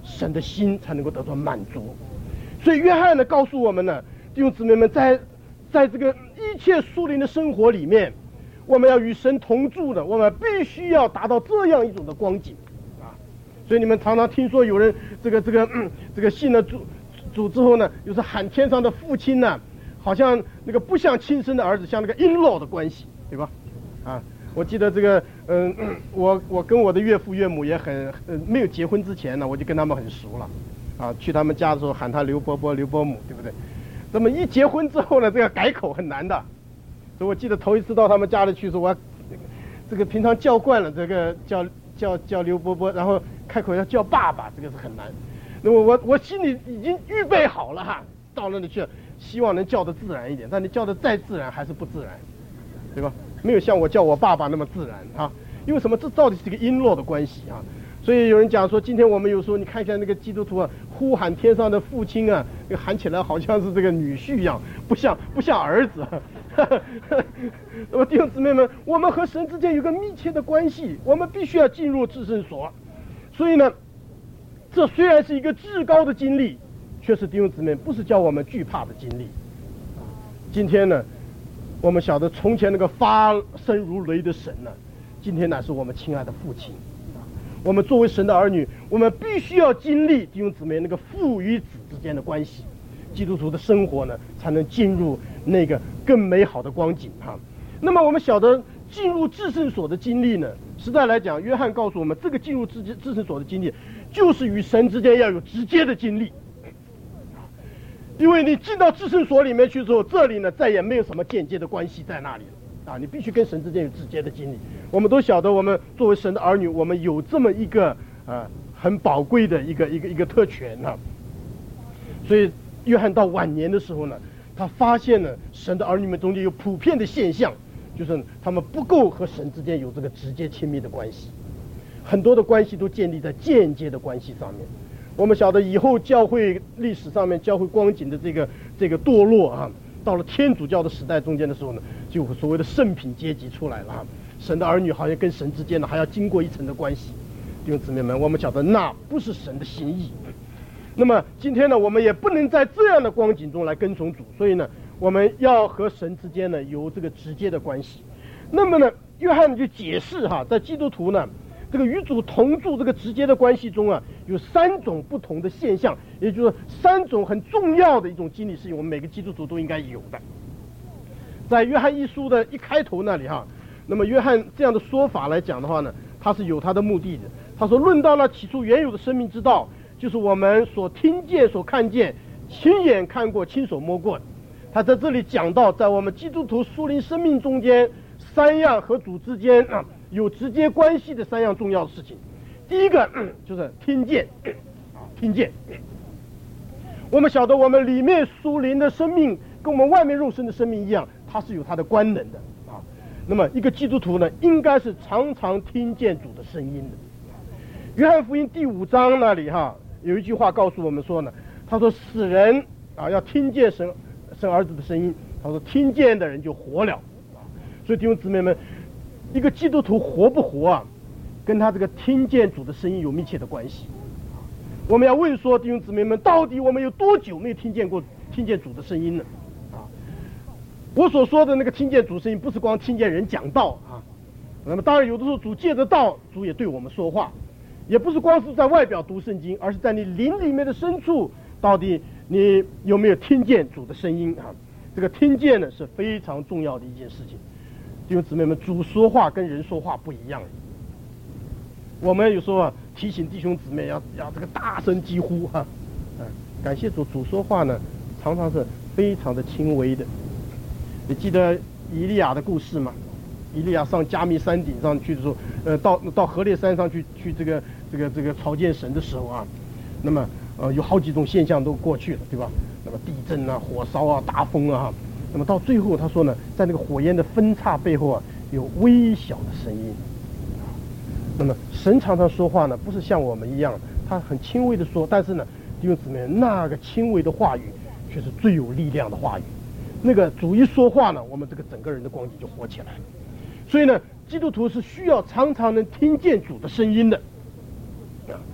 神的心才能够得到满足。所以约翰呢告诉我们呢，弟兄姊妹们，在这个一切属灵的生活里面，我们要与神同住的，我们必须要达到这样一种的光景啊。所以你们常常听说有人这个信了主之后呢，有时喊天上的父亲呢，好像那个不像亲生的儿子，像那个 in-law 的关系，对吧？啊，我记得这个我跟我的岳父岳母也很没有结婚之前呢，我就跟他们很熟了。啊，去他们家的时候喊他刘伯伯、刘伯母，对不对？那么一结婚之后呢，这个改口很难的。所以我记得头一次到他们家里去的时候，我这个平常叫惯了，这个叫刘伯伯，然后开口要叫爸爸，这个是很难。那么我心里已经预备好了哈，到那里去，希望能叫得自然一点。但你叫得再自然还是不自然，对吧？没有像我叫我爸爸那么自然啊。因为什么？这到底是一个因落的关系啊。所以有人讲说，今天我们有时候你看一下那个基督徒啊，呼喊天上的父亲啊，喊起来好像是这个女婿一样，不像儿子。那么弟兄姊妹们，我们和神之间有个密切的关系，我们必须要进入至圣所。所以呢，这虽然是一个至高的经历，却是弟兄姊妹不是叫我们惧怕的经历。今天呢，我们晓得从前那个发声如雷的神呢，今天乃是我们亲爱的父亲。我们作为神的儿女，我们必须要经历弟兄姊妹那个父与子之间的关系，基督徒的生活呢，才能进入那个更美好的光景哈。那么我们晓得进入至圣所的经历呢，实在来讲，约翰告诉我们，这个进入至圣所的经历，就是与神之间要有直接的经历。因为你进到至圣所里面去之后，这里呢再也没有什么间接的关系在那里了。啊，你必须跟神之间有直接的经历。我们都晓得，我们作为神的儿女，我们有这么一个很宝贵的一个特权啊。所以约翰到晚年的时候呢，他发现了神的儿女们中间有普遍的现象，就是他们不够和神之间有这个直接亲密的关系，很多的关系都建立在间接的关系上面。我们晓得以后教会历史上面教会光景的这个堕落啊。到了天主教的时代中间的时候呢，就有所谓的圣品阶级出来了啊。神的儿女好像跟神之间呢还要经过一层的关系。弟兄姊妹们，我们晓得那不是神的心意。那么今天呢，我们也不能在这样的光景中来跟从主，所以呢，我们要和神之间呢有这个直接的关系。那么呢，约翰就解释哈，在基督徒呢这个与主同住这个直接的关系中啊，有3种不同的现象，也就是3种很重要的一种经历，是我们每个基督徒都应该有的。在约翰一书的一开头那里哈，那么约翰这样的说法来讲的话呢，他是有他的目的的。他说，论到那起初原有的生命之道，就是我们所听见、所看见、亲眼看过、亲手摸过的。他在这里讲到，在我们基督徒属灵生命中间，3样和主之间啊有直接关系的3样重要的事情。第一个就是听见，听见。我们晓得我们里面属灵的生命跟我们外面肉身的生命一样，它是有它的官能的啊。那么一个基督徒呢，应该是常常听见主的声音的。约翰福音第5章那里哈有一句话告诉我们说呢，他说死人啊要听见神儿子的声音，他说听见的人就活了啊。所以弟兄姊妹们，一个基督徒活不活啊，跟他这个听见主的声音有密切的关系。我们要问说，弟兄姊妹们，到底我们有多久没有听见主的声音呢？啊，我所说的那个听见主声音，不是光听见人讲道啊。那么当然有的时候主借着道，主也对我们说话，也不是光是在外表读圣经，而是在你灵里面的深处，到底你有没有听见主的声音啊？这个听见呢是非常重要的一件事情。弟兄姊妹们，主说话跟人说话不一样。我们有时候提醒弟兄姊妹要这个大声疾呼哈，感谢主，主说话呢常常是非常的轻微的。你记得以利亚的故事吗？以利亚上加密山顶上去的时候，到何烈山上去这个朝见神的时候啊，那么有好几种现象都过去了，对吧？那么地震啊、火烧啊、大风啊，那么到最后他说呢，在那个火焰的分叉背后啊，有微小的声音。那么神常常说话呢，不是像我们一样，他很轻微的说，但是呢，弟兄姊妹，那个轻微的话语却是最有力量的话语。那个主一说话呢，我们这个整个人的光景就活起来了。所以呢，基督徒是需要常常能听见主的声音的。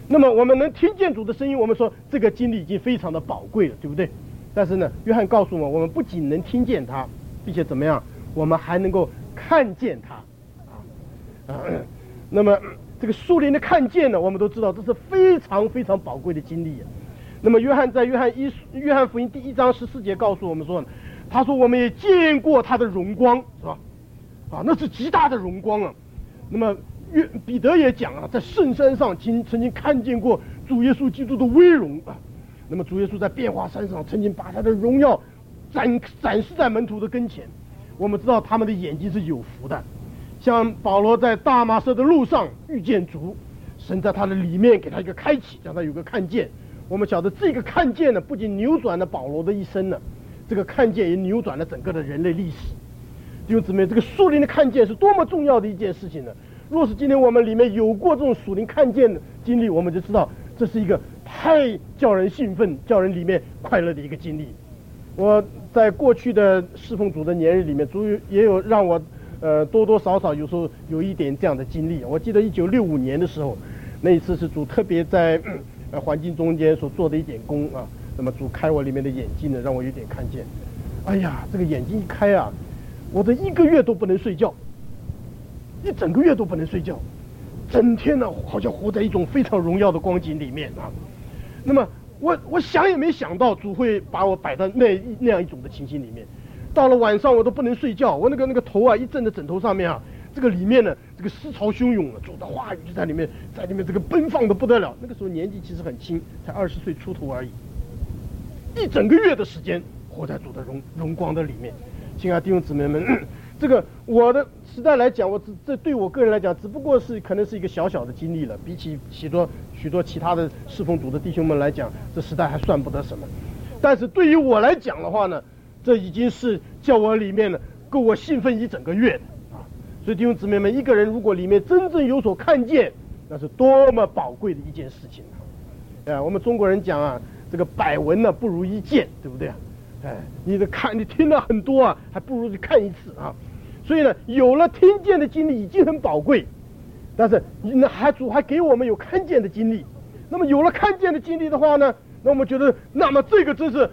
那么我们能听见主的声音，我们说这个经历已经非常的宝贵了，对不对？但是呢，约翰告诉我们不仅能听见他，并且怎么样，我们还能够看见他那么这个属灵的看见呢，我们都知道这是非常非常宝贵的经历那么约翰在约翰福音第1章14节告诉我们说呢，他说我们也见过他的荣光，是吧？那是极大的荣光啊。那么彼得也讲在圣山上曾经看见过主耶稣基督的威荣那么主耶稣在变化山上曾经把他的荣耀展示在门徒的跟前。我们知道他们的眼睛是有福的，像保罗在大马色的路上遇见主，神在他的里面给他一个开启，让他有个看见。我们晓得这个看见呢，不仅扭转了保罗的一生呢，这个看见也扭转了整个的人类历史。弟兄姊妹，这个属灵的看见是多么重要的一件事情呢？若是今天我们里面有过这种属灵看见的经历，我们就知道这是一个太叫人兴奋、叫人里面快乐的一个经历。我在过去的侍奉主的年日里面，主也有让我多多少少有时候有一点这样的经历。我记得1965年的时候，那一次是主特别在环境中间所做的一点工那么主开我里面的眼睛呢，让我有点看见。哎呀，这个眼睛一开我这1个月都不能睡觉，一整个月都不能睡觉，整天呢好像活在一种非常荣耀的光景里面那么我想也没想到主会把我摆在那样一种的情形里面。到了晚上我都不能睡觉，我那个头一枕在枕头上面这个里面呢这个思潮汹涌主的话语就在里面这个奔放的不得了。那个时候年纪其实很轻，才20岁出头而已，一整个月的时间活在主的荣光的里面。亲爱的弟兄姊妹们，这个我的时代来讲，这对我个人来讲只不过是可能是一个小小的经历了，比起许多其他的侍奉主的弟兄们来讲，这时代还算不得什么。但是对于我来讲的话呢，这已经是叫我里面呢够我兴奋一整个月的所以弟兄姊妹们，一个人如果里面真正有所看见，那是多么宝贵的一件事情我们中国人讲这个百闻呢不如一见，对不对你听了很多还不如去看一次所以呢，有了听见的经历已经很宝贵，但是主还给我们有看见的经历。那么有了看见的经历的话呢，那我们觉得那么这个真是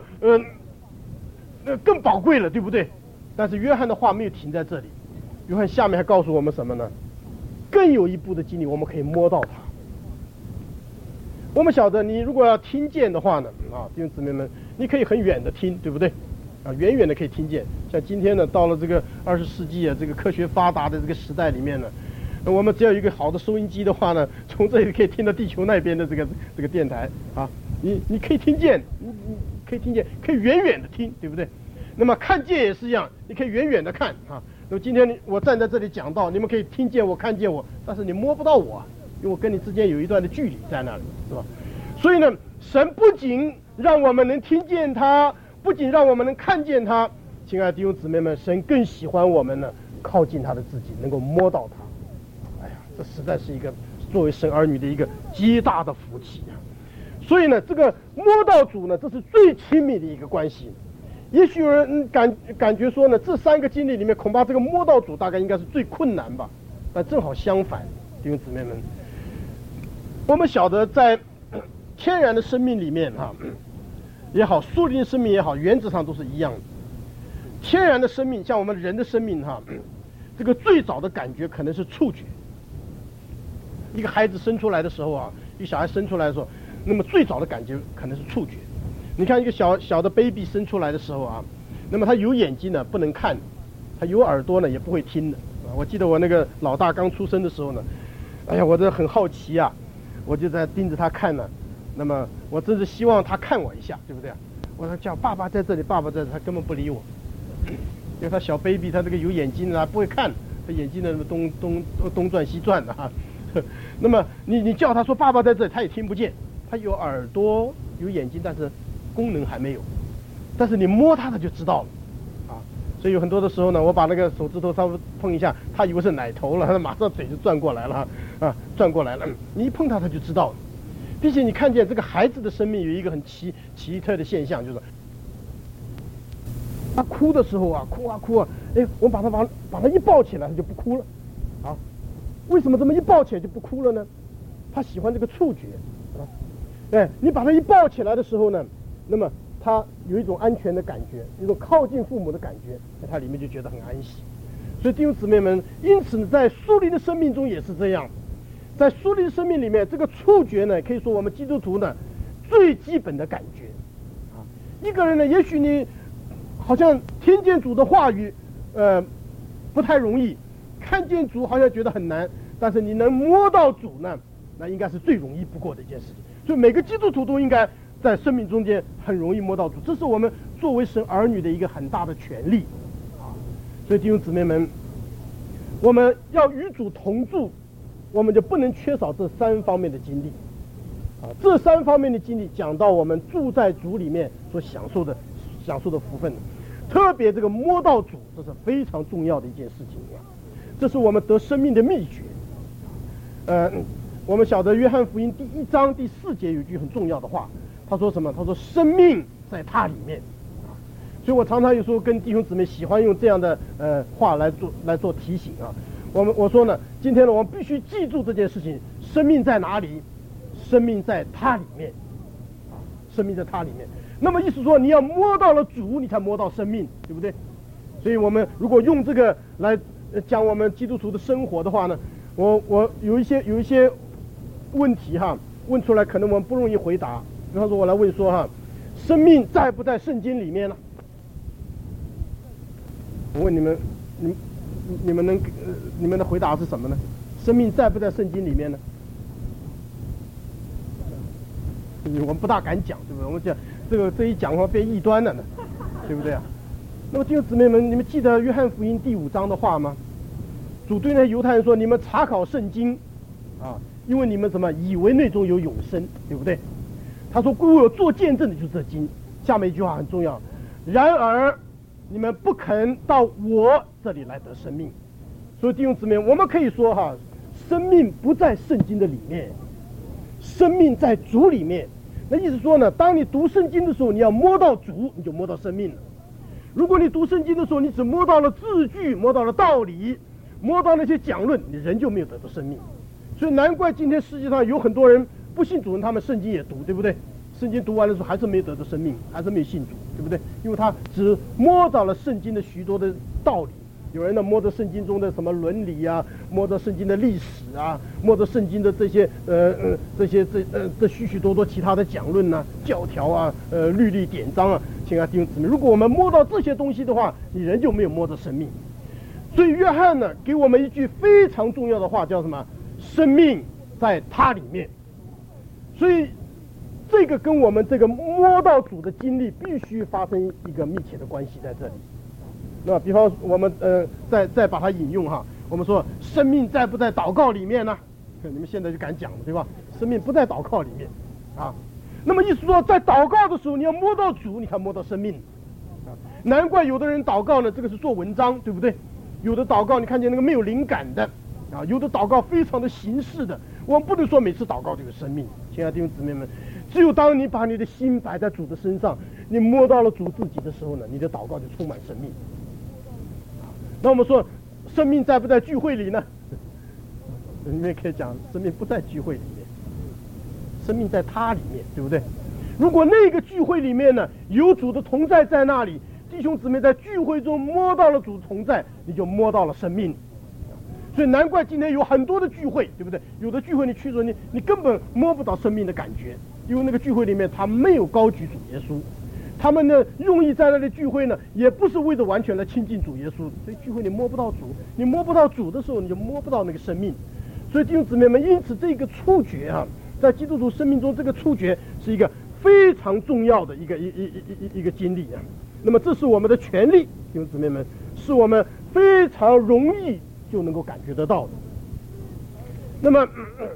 更宝贵了，对不对？但是约翰的话没有停在这里，约翰下面还告诉我们什么呢？更有一步的经历，我们可以摸到它。我们晓得，你如果要听见的话呢，弟兄姊妹们，你可以很远的听，对不对？远远的可以听见。像今天呢，到了这个20世纪这个科学发达的这个时代里面呢，我们只要有一个好的收音机的话呢，从这里可以听到地球那边的这个电台你可以听见，你可以听见，可以远远的听，对不对？那么看见也是一样，你可以远远的看那么今天我站在这里讲道，你们可以听见我，看见我，但是你摸不到我因为我跟你之间有一段的距离在那里，是吧？所以呢，神不仅让我们能听见他，不仅让我们能看见他，亲爱的弟兄姊妹们，神更喜欢我们呢靠近他的自己，能够摸到他。哎呀，这实在是一个作为神儿女的一个极大的福气所以呢，这个摸到主呢，这是最亲密的一个关系。也许有人感觉说呢，这3个经历里面，恐怕这个摸到主大概应该是最困难吧。但正好相反，弟兄姊妹们，我们晓得在天然的生命里面也好，属灵的生命也好，原则上都是一样的。天然的生命，像我们人的生命这个最早的感觉可能是触觉。一个孩子生出来的时候一个小孩生出来的时候，那么最早的感觉可能是触觉。你看一个小的 baby 生出来的时候那么他有眼睛呢不能看，他有耳朵呢也不会听的我记得我那个老大刚出生的时候呢，哎呀，我这很好奇我就在盯着他看呢。那么我真是希望他看我一下，对不对我说叫爸爸在这里，爸爸在这里，他根本不理我，因为他小 baby 他这个有眼睛不会看，他眼睛呢东转西转的那么你叫他说爸爸在这里，他也听不见。他有耳朵有眼睛，但是功能还没有，但是你摸他就知道了所以有很多的时候呢，我把那个手指头稍微碰一下，他以为是奶头了，他马上嘴就转过来了转过来了，你一碰他就知道了。并且你看见这个孩子的生命有一个很奇特的现象，就是他哭的时候哭我把他一抱起来，他就不哭了为什么这么一抱起来就不哭了呢？ 他喜欢这个触觉啊。哎，你把他一抱起来的时候呢，那么他有一种安全的感觉，一种靠近父母的感觉，在他里面就觉得很安息。所以弟兄姊妹们，因此呢，在属灵的生命中也是这样，在属灵的生命里面，这个触觉呢，可以说我们基督徒呢最基本的感觉啊。一个人呢，也许你好像听见主的话语，不太容易，看见主好像觉得很难，但是你能摸到主呢，那应该是最容易不过的一件事情。所以每个基督徒都应该在生命中间很容易摸到主，这是我们作为神儿女的一个很大的权利啊。所以弟兄姊妹们，我们要与主同住，我们就不能缺少这3方面的经历啊。这3方面的经历讲到我们住在主里面所享受的福分，特别这个摸到主，这是非常重要的一件事情啊。这是我们得生命的秘诀。我们晓得约翰福音第1章第4节有一句很重要的话，他说什么？他说生命在他里面啊。所以我常常有时候跟弟兄姊妹喜欢用这样的话来做提醒啊。我说呢，今天呢，我们必须记住这件事情：生命在哪里？生命在他里面啊，生命在他里面。那么意思说，你要摸到了主，你才摸到生命，对不对？所以我们如果用这个来讲我们基督徒的生活的话呢，我有一些问题哈，问出来可能我们不容易回答。比方说，我来问说哈，生命在不在圣经里面呢？我问你们，你们的回答是什么呢？生命在不在圣经里面呢？我们不大敢讲，对不对？我们讲这一讲的话变异端了呢，对不对啊？那么弟兄姊妹们，你们记得约翰福音第5章的话吗？主对那犹太人说：“你们查考圣经啊，因为你们什么以为内中有永生，对不对？”他说：“归我有做见证的就是这经。”下面一句话很重要，然而你们不肯到我这里来得生命。所以弟兄姊妹，我们可以说哈，生命不在圣经的里面，生命在主里面。那意思说呢，当你读圣经的时候，你要摸到主，你就摸到生命了。如果你读圣经的时候，你只摸到了字句，摸到了道理，摸到那些讲论，你人就没有得到生命。所以难怪今天世界上有很多人不信主人，他们圣经也读，对不对？圣经读完的时候还是没有得到生命，还是没有信主，对不对？因为他只摸到了圣经的许多的道理。有人呢摸着圣经中的什么伦理啊，摸着圣经的历史啊，摸着圣经的这些这许许多多其他的讲论啊、教条啊、律例典章啊，亲爱的弟兄姊妹，如果我们摸到这些东西的话，你人就没有摸着生命。所以约翰呢给我们一句非常重要的话，叫什么？生命在他里面。所以这个跟我们这个摸到主的经历必须发生一个密切的关系在这里。那比方我们再把它引用哈，我们说生命在不在祷告里面呢？你们现在就敢讲了，对吧？生命不在祷告里面啊。那么意思说，在祷告的时候，你要摸到主，你才摸到生命啊。难怪有的人祷告呢，这个是做文章，对不对？有的祷告你看见那个没有灵感的啊，有的祷告非常的形式的。我们不能说每次祷告都有生命，亲爱的弟兄姊妹们，只有当你把你的心摆在主的身上，你摸到了主自己的时候呢，你的祷告就充满生命。那我们说，生命在不在聚会里呢？你们也可以讲，生命不在聚会里面，生命在他里面，对不对？如果那个聚会里面呢，有主的同在在那里，弟兄姊妹在聚会中摸到了主的同在，你就摸到了生命。所以难怪今天有很多的聚会，对不对？有的聚会你去的时候，你根本摸不到生命的感觉，因为那个聚会里面他没有高举主耶稣。他们呢用意在那里聚会呢，也不是为了完全来亲近主耶稣，所以聚会你摸不到主，你摸不到主的时候，你就摸不到那个生命。所以弟兄姊妹们，因此这个触觉啊，在基督徒生命中，这个触觉是一个非常重要的一个经历啊。那么这是我们的权利，弟兄姊妹们，是我们非常容易就能够感觉得到的。那么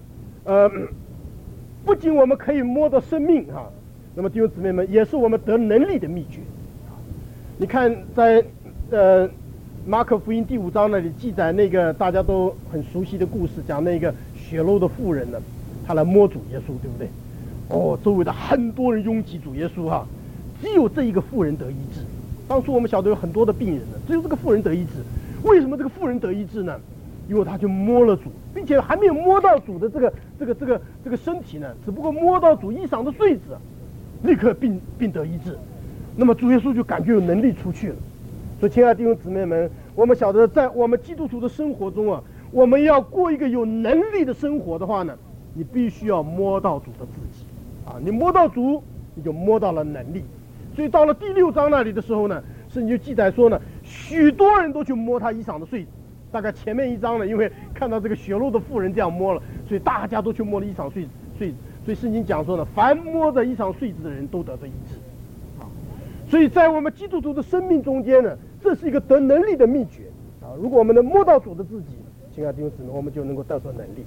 不仅我们可以摸到生命啊，那么弟兄姊妹们，也是我们得能力的秘诀。你看在马可福音第5章那里记载那个大家都很熟悉的故事，讲那个血漏的妇人呢，她来摸主耶稣，对不对？哦，周围的很多人拥挤主耶稣哈，只有这一个妇人得医治。当初我们晓得有很多的病人呢，只有这个妇人得医治。为什么这个妇人得医治呢？ 因为他就摸了主，并且还没有摸到主的这个身体呢，只不过摸到主衣裳的穗子，立刻病得医治。那么主耶稣就感觉有能力出去了。所以亲爱的弟兄姊妹们，我们晓得在我们基督徒的生活中啊，我们要过一个有能力的生活的话呢，你必须要摸到主的自己啊，你摸到主，你就摸到了能力。所以到了第6章那里的时候呢，圣经就记载说呢，许多人都去摸他衣裳的穗子。大概前面1章呢，因为看到这个血漏的妇人这样摸了，所以大家都去摸了衣裳穗子。所以圣经讲说呢，凡摸着衣裳穗子的人都得医治。所以在我们基督徒的生命中间呢，这是一个得能力的秘诀啊！如果我们能摸到主的自己，亲爱的弟兄姊妹，我们就能够得着能力。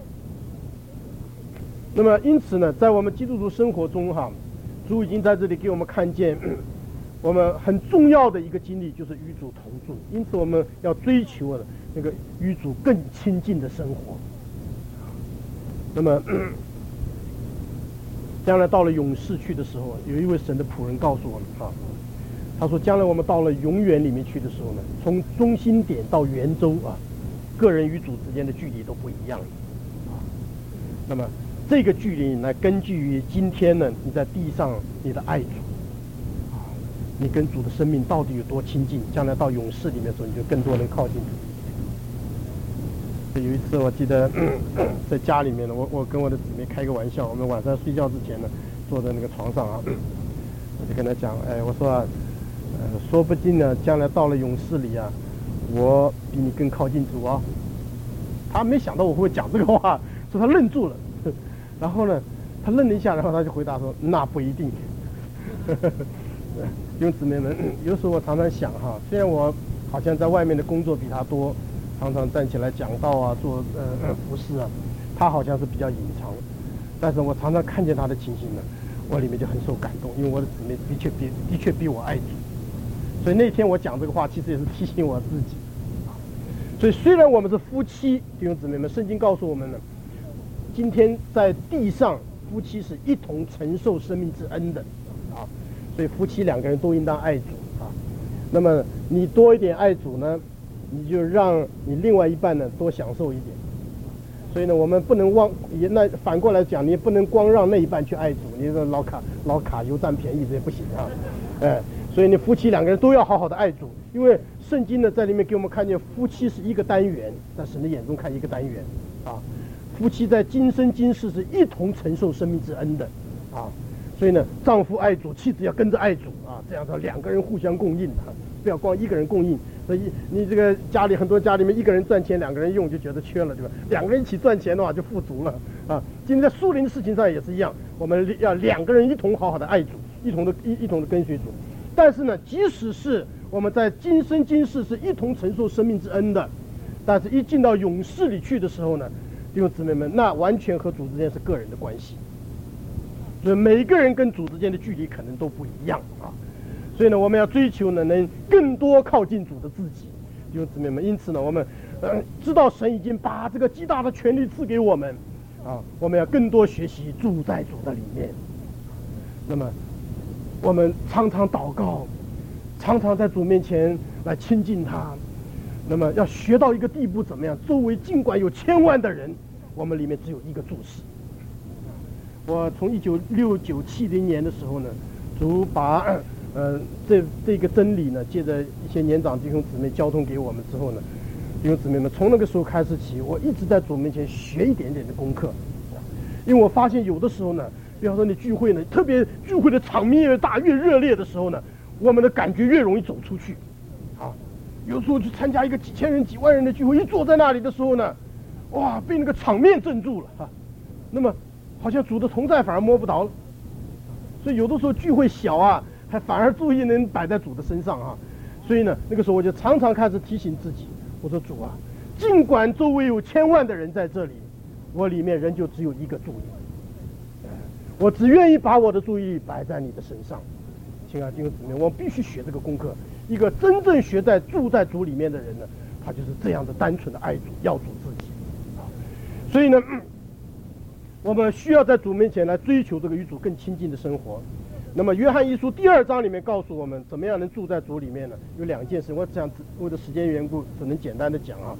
那么因此呢，在我们基督徒生活中哈，主已经在这里给我们看见，我们很重要的一个经历就是与主同住。因此我们要追求那个与主更亲近的生活。那么将来到了永世去的时候，有一位神的仆人告诉我们啊，他说将来我们到了永远里面去的时候呢，从中心点到圆周啊，个人与主之间的距离都不一样啊。那么这个距离呢，根据于今天呢你在地上你的爱主啊，你跟主的生命到底有多亲近，将来到永世里面的时候，你就更多能靠近主。有一次我记得在家里面呢，我跟我的姊妹开个玩笑，我们晚上睡觉之前呢，坐在那个床上啊，我就跟她讲，我说啊，说不定呢，将来到了永世里啊，我比你更靠近主啊。她没想到我会讲这个话，说她愣住了，然后呢，她愣了一下，然后她就回答说，那不一定。弟兄姊妹们，有时候我常常想哈，虽然我好像在外面的工作比她多。常常站起来讲道啊，做服侍啊，他好像是比较隐藏，但是我常常看见他的情形呢，我里面就很受感动，因为我的姊妹的确比我爱主，所以那天我讲这个话，其实也是提醒我自己。所以虽然我们是夫妻，弟兄姊妹们，圣经告诉我们呢，今天在地上夫妻是一同承受生命之恩的啊，所以夫妻2个人都应当爱主啊。那么你多一点爱主呢，你就让你另外一半呢多享受一点，所以呢，我们不能那反过来讲，你也不能光让那一半去爱主，你说老卡油占便宜这也不行啊，所以你夫妻2个人都要好好的爱主，因为圣经呢在里面给我们看见，夫妻是一个单元，在神的眼中看一个单元啊，夫妻在今生今世是一同承受生命之恩的啊，所以呢，丈夫爱主，妻子要跟着爱主啊，这样说2个人互相供应啊，不要光一个人供应。所以你这个家里很多家里面1个人赚钱2个人用就觉得缺了，对吧？2个人一起赚钱的话就富足了啊。今天在属灵的事情上也是一样，我们要2个人一同好好的爱主，一同的跟随主。但是呢，即使是我们在今生今世是一同承受生命之恩的，但是一进到永世里去的时候呢，弟兄姊妹们，那完全和主之间是个人的关系，所以每个人跟主之间的距离可能都不一样啊。所以呢，我们要追求呢，能更多靠近主的自己，弟兄姊妹们。因此呢，我们知道神已经把这个极大的权利赐给我们，啊，我们要更多学习住在主的里面。那么，我们常常祷告，常常在主面前来亲近他。那么要学到一个地步，怎么样？周围尽管有1000万的人，我们里面只有一个柱石。我从1969、70年的时候呢，主把这个真理呢，借着一些年长弟兄姊妹交通给我们之后呢，弟兄姊妹们，从那个时候开始起，我一直在主面前学一点点的功课，因为我发现有的时候呢，比方说你聚会呢，特别聚会的场面越大越热烈的时候呢，我们的感觉越容易走出去，啊，有时候去参加一个几千人几万人的聚会，一坐在那里的时候呢，哇，被那个场面镇住了哈，那么好像主的同在反而摸不着了，所以有的时候聚会小啊，还反而注意能摆在主的身上啊，所以呢，那个时候我就常常开始提醒自己，我说主啊，尽管周围有1000万的人在这里，我里面仍旧只有一个注意，我只愿意把我的注意力摆在你的身上。亲爱的弟兄姊妹，我们必须学这个功课。一个真正住在主里面的人呢，他就是这样的单纯的爱主，要主自己。所以呢，我们需要在主面前来追求这个与主更亲近的生活。那么约翰一书第2章里面告诉我们，怎么样能住在主里面呢？有2件事，我想为了时间缘故，只能简单的讲啊。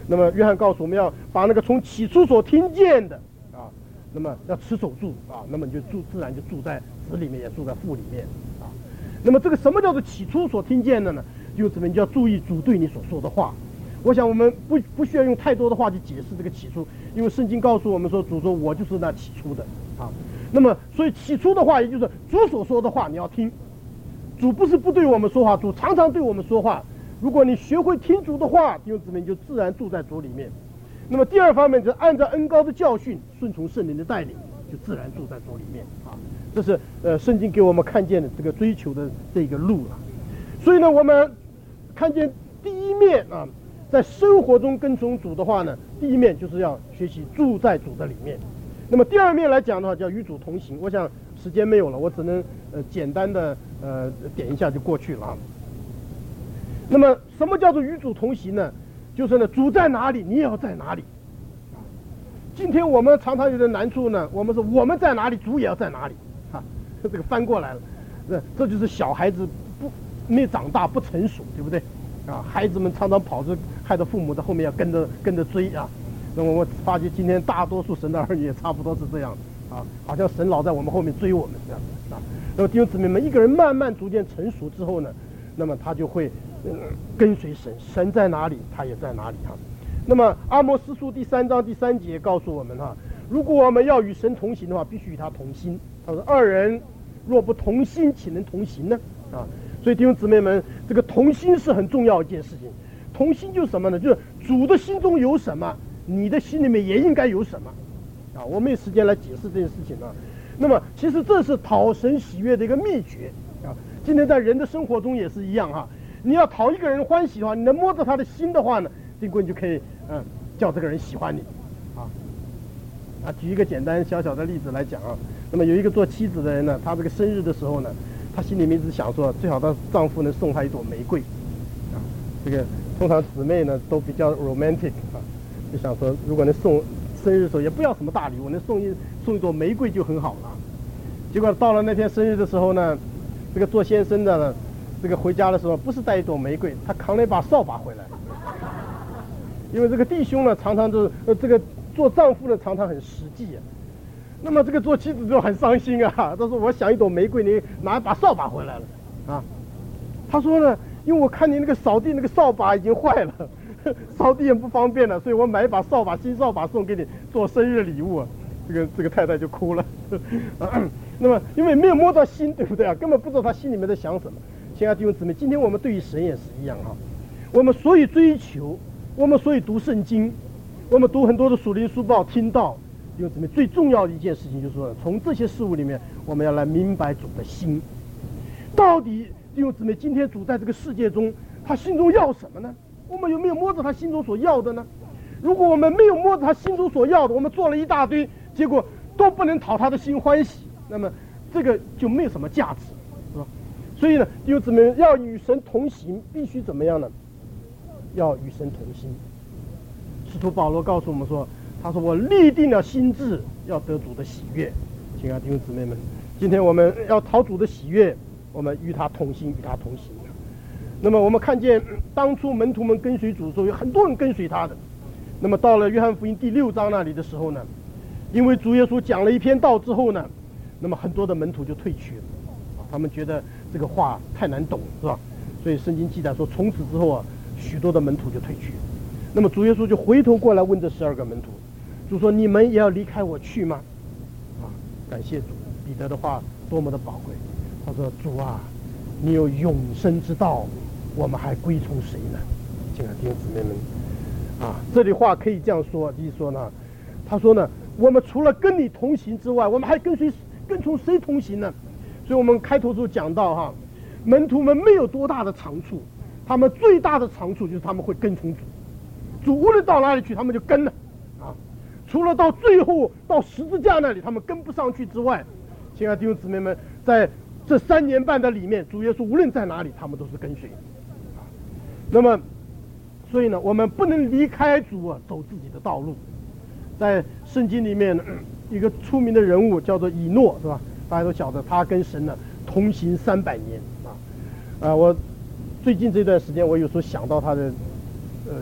那么约翰告诉我们要把那个从起初所听见的啊，那么要持守住啊，那么你就自然就住在子里面，也住在父里面啊。那么这个什么叫做起初所听见的呢？就怎么你就要注意主对你所说的话。我想我们不需要用太多的话去解释这个起初，因为圣经告诉我们说，主说我就是那起初的啊。那么所以起初的话，也就是主所说的话你要听。主不是不对我们说话，主常常对我们说话。如果你学会听主的话，弟兄姊妹，你就自然住在主里面。那么第二方面就是按照恩膏的教训，顺从圣灵的带领，就自然住在主里面啊。这是圣经给我们看见的这个追求的这个路了。所以呢，我们看见第一面啊，在生活中跟从主的话呢，第一面就是要学习住在主的里面。那么第二面来讲的话，叫与主同行。我想时间没有了，我只能简单的点一下就过去了啊。那么什么叫做与主同行呢？就是呢，主在哪里，你也要在哪里。今天我们常常有的难处呢，我们说我们在哪里，主也要在哪里啊。这个翻过来了，这就是小孩子没长大不成熟，对不对啊？孩子们常常跑着，害得父母在后面要跟着追啊。那么我发觉今天大多数神的儿女也差不多是这样啊，好像神老在我们后面追我们这样啊。那么弟兄姊妹们，一个人慢慢逐渐成熟之后呢，那么他就会跟随神，神在哪里，他也在哪里哈。那么阿摩司书第3章第3节告诉我们哈，如果我们要与神同行的话，必须与他同心。他说二人若不同心，岂能同行呢？啊，所以弟兄姊妹们，这个同心是很重要一件事情。同心就是什么呢？就是主的心中有什么，你的心里面也应该有什么啊。我没有时间来解释这件事情啊。那么其实这是讨神喜悦的一个秘诀啊。今天在人的生活中也是一样哈。你要讨一个人欢喜的话，你能摸着他的心的话呢，丁贵你就可以叫这个人喜欢你啊。举一个简单小小的例子来讲啊。那么有一个做妻子的人呢，她这个生日的时候呢，她心里面一直想说，最好她丈夫能送她一朵玫瑰啊。这个通常姊妹呢都比较 romantic 啊，就想说如果能送生日的时候也不要什么大礼物，能送一朵玫瑰就很好了。结果到了那天生日的时候呢，这个做先生的呢，这个回家的时候不是带一朵玫瑰，他扛了一把扫把回来。因为这个弟兄呢，常常就是这个做丈夫呢，常常很实际啊。那么这个做妻子就很伤心啊，他说我想一朵玫瑰，你拿一把扫把回来了啊。他说呢，因为我看你那个扫地那个扫把已经坏了，扫地也不方便了，所以我买一把扫把，新扫把送给你做生日礼物啊。这个太太就哭了。那么因为没有摸到心，对不对啊？根本不知道他心里面在想什么。亲爱的弟兄姊妹，今天我们对于神也是一样哈。我们所以追求，我们所以读圣经，我们读很多的属灵书报，听到弟兄姊妹最重要的一件事情就是说，从这些事物里面，我们要来明白主的心。到底弟兄姊妹，今天主在这个世界中，他心中要什么呢？我们有没有摸着他心中所要的呢？如果我们没有摸着他心中所要的，我们做了一大堆，结果都不能讨他的心欢喜，那么这个就没有什么价值，是吧？所以呢，弟兄姊妹要与神同行，必须怎么样呢？要与神同心。使徒保罗告诉我们说，他说我立定了心志，要得主的喜悦。亲爱的弟兄姊妹们，今天我们要讨主的喜悦，我们与他同心，与他同行。那么我们看见当初门徒们跟随主的时候，有很多人跟随他的。那么到了约翰福音第6章那里的时候呢，因为主耶稣讲了一篇道之后呢，那么很多的门徒就退去了，他们觉得这个话太难懂，是吧？所以圣经记载说，从此之后啊，许多的门徒就退去了。那么主耶稣就回头过来问这12个门徒，主说：“你们也要离开我去吗？”啊，感谢主，彼得的话多么的宝贵。他说：“主啊，你有永生之道，我们还归从谁呢？”亲爱的弟兄姊妹们。这里话可以这样说，就是说呢，他说呢，我们除了跟你同行之外，我们还跟从谁同行呢？所以我们开头时候讲到哈，门徒们没有多大的长处，他们最大的长处就是他们会跟从主，主无论到哪里去，他们就跟了啊。除了到最后到十字架那里，他们跟不上去之外，亲爱的弟兄姊妹们，在这3年半的里面，主耶稣无论在哪里，他们都是跟随啊。那么所以呢，我们不能离开主啊，走自己的道路。在圣经里面，一个出名的人物叫做以诺，是吧？大家都晓得，他跟神呢同行300年啊。我最近这段时间，我有时候想到他的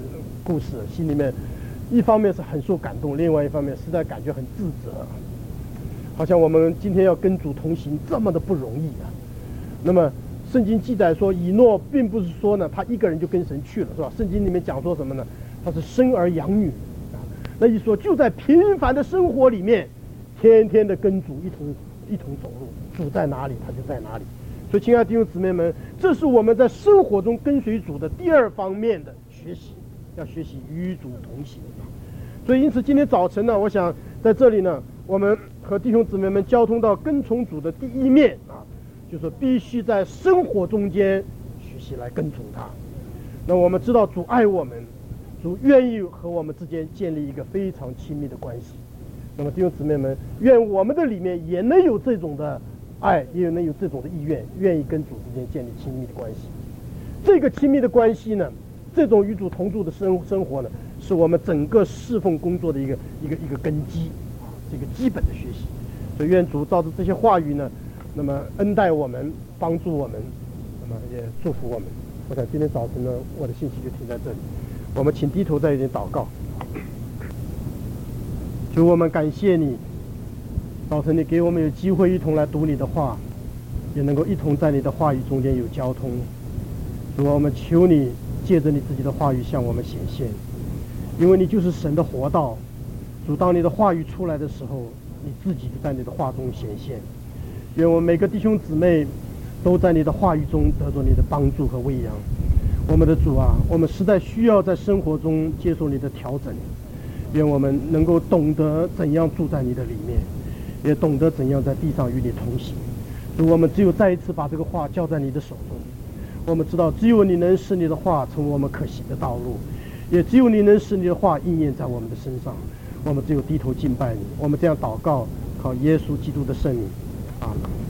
故事，心里面一方面是很受感动，另外一方面实在感觉很自责，好像我们今天要跟主同行这么的不容易啊。那么圣经记载说，以诺并不是说呢他一个人就跟神去了，是吧？圣经里面讲说什么呢？他是生儿养女啊，那一说就在平凡的生活里面，天天的跟主一同走路，主在哪里他就在哪里。所以亲爱的弟兄姊妹们，这是我们在生活中跟随主的第二方面的学习，要学习与主同行。所以因此今天早晨呢，我想在这里呢，我们和弟兄姊妹们交通到跟从主的第一面啊，就是必须在生活中间学习来跟从他。那我们知道主爱我们，主愿意和我们之间建立一个非常亲密的关系。那么弟兄姊妹们，愿我们的里面也能有这种的爱，也能有这种的意愿，愿意跟主之间建立亲密的关系。这个亲密的关系呢，这种与主同住的生活呢，是我们整个侍奉工作的一个根基啊，这个基本的学习。所以愿主照着这些话语呢，那么恩待我们，帮助我们，那么也祝福我们。我想今天早晨呢，我的信息就停在这里。我们请低头再一点祷告。主，我们感谢你，早晨你给我们有机会一同来读你的话，也能够一同在你的话语中间有交通。主，我们求你借着你自己的话语向我们显现，因为你就是神的活道。主，当你的话语出来的时候，你自己就在你的话中显现。愿我们每个弟兄姊妹都在你的话语中得到你的帮助和喂养。我们的主啊，我们实在需要在生活中接受你的调整。愿我们能够懂得怎样住在你的里面，也懂得怎样在地上与你同行。主，我们只有再一次把这个话交在你的手中。我们知道，只有你能使你的话成为我们可行的道路，也只有你能使你的话应验在我们的身上。我们只有低头敬拜你。我们这样祷告，靠耶稣基督的圣名，阿们。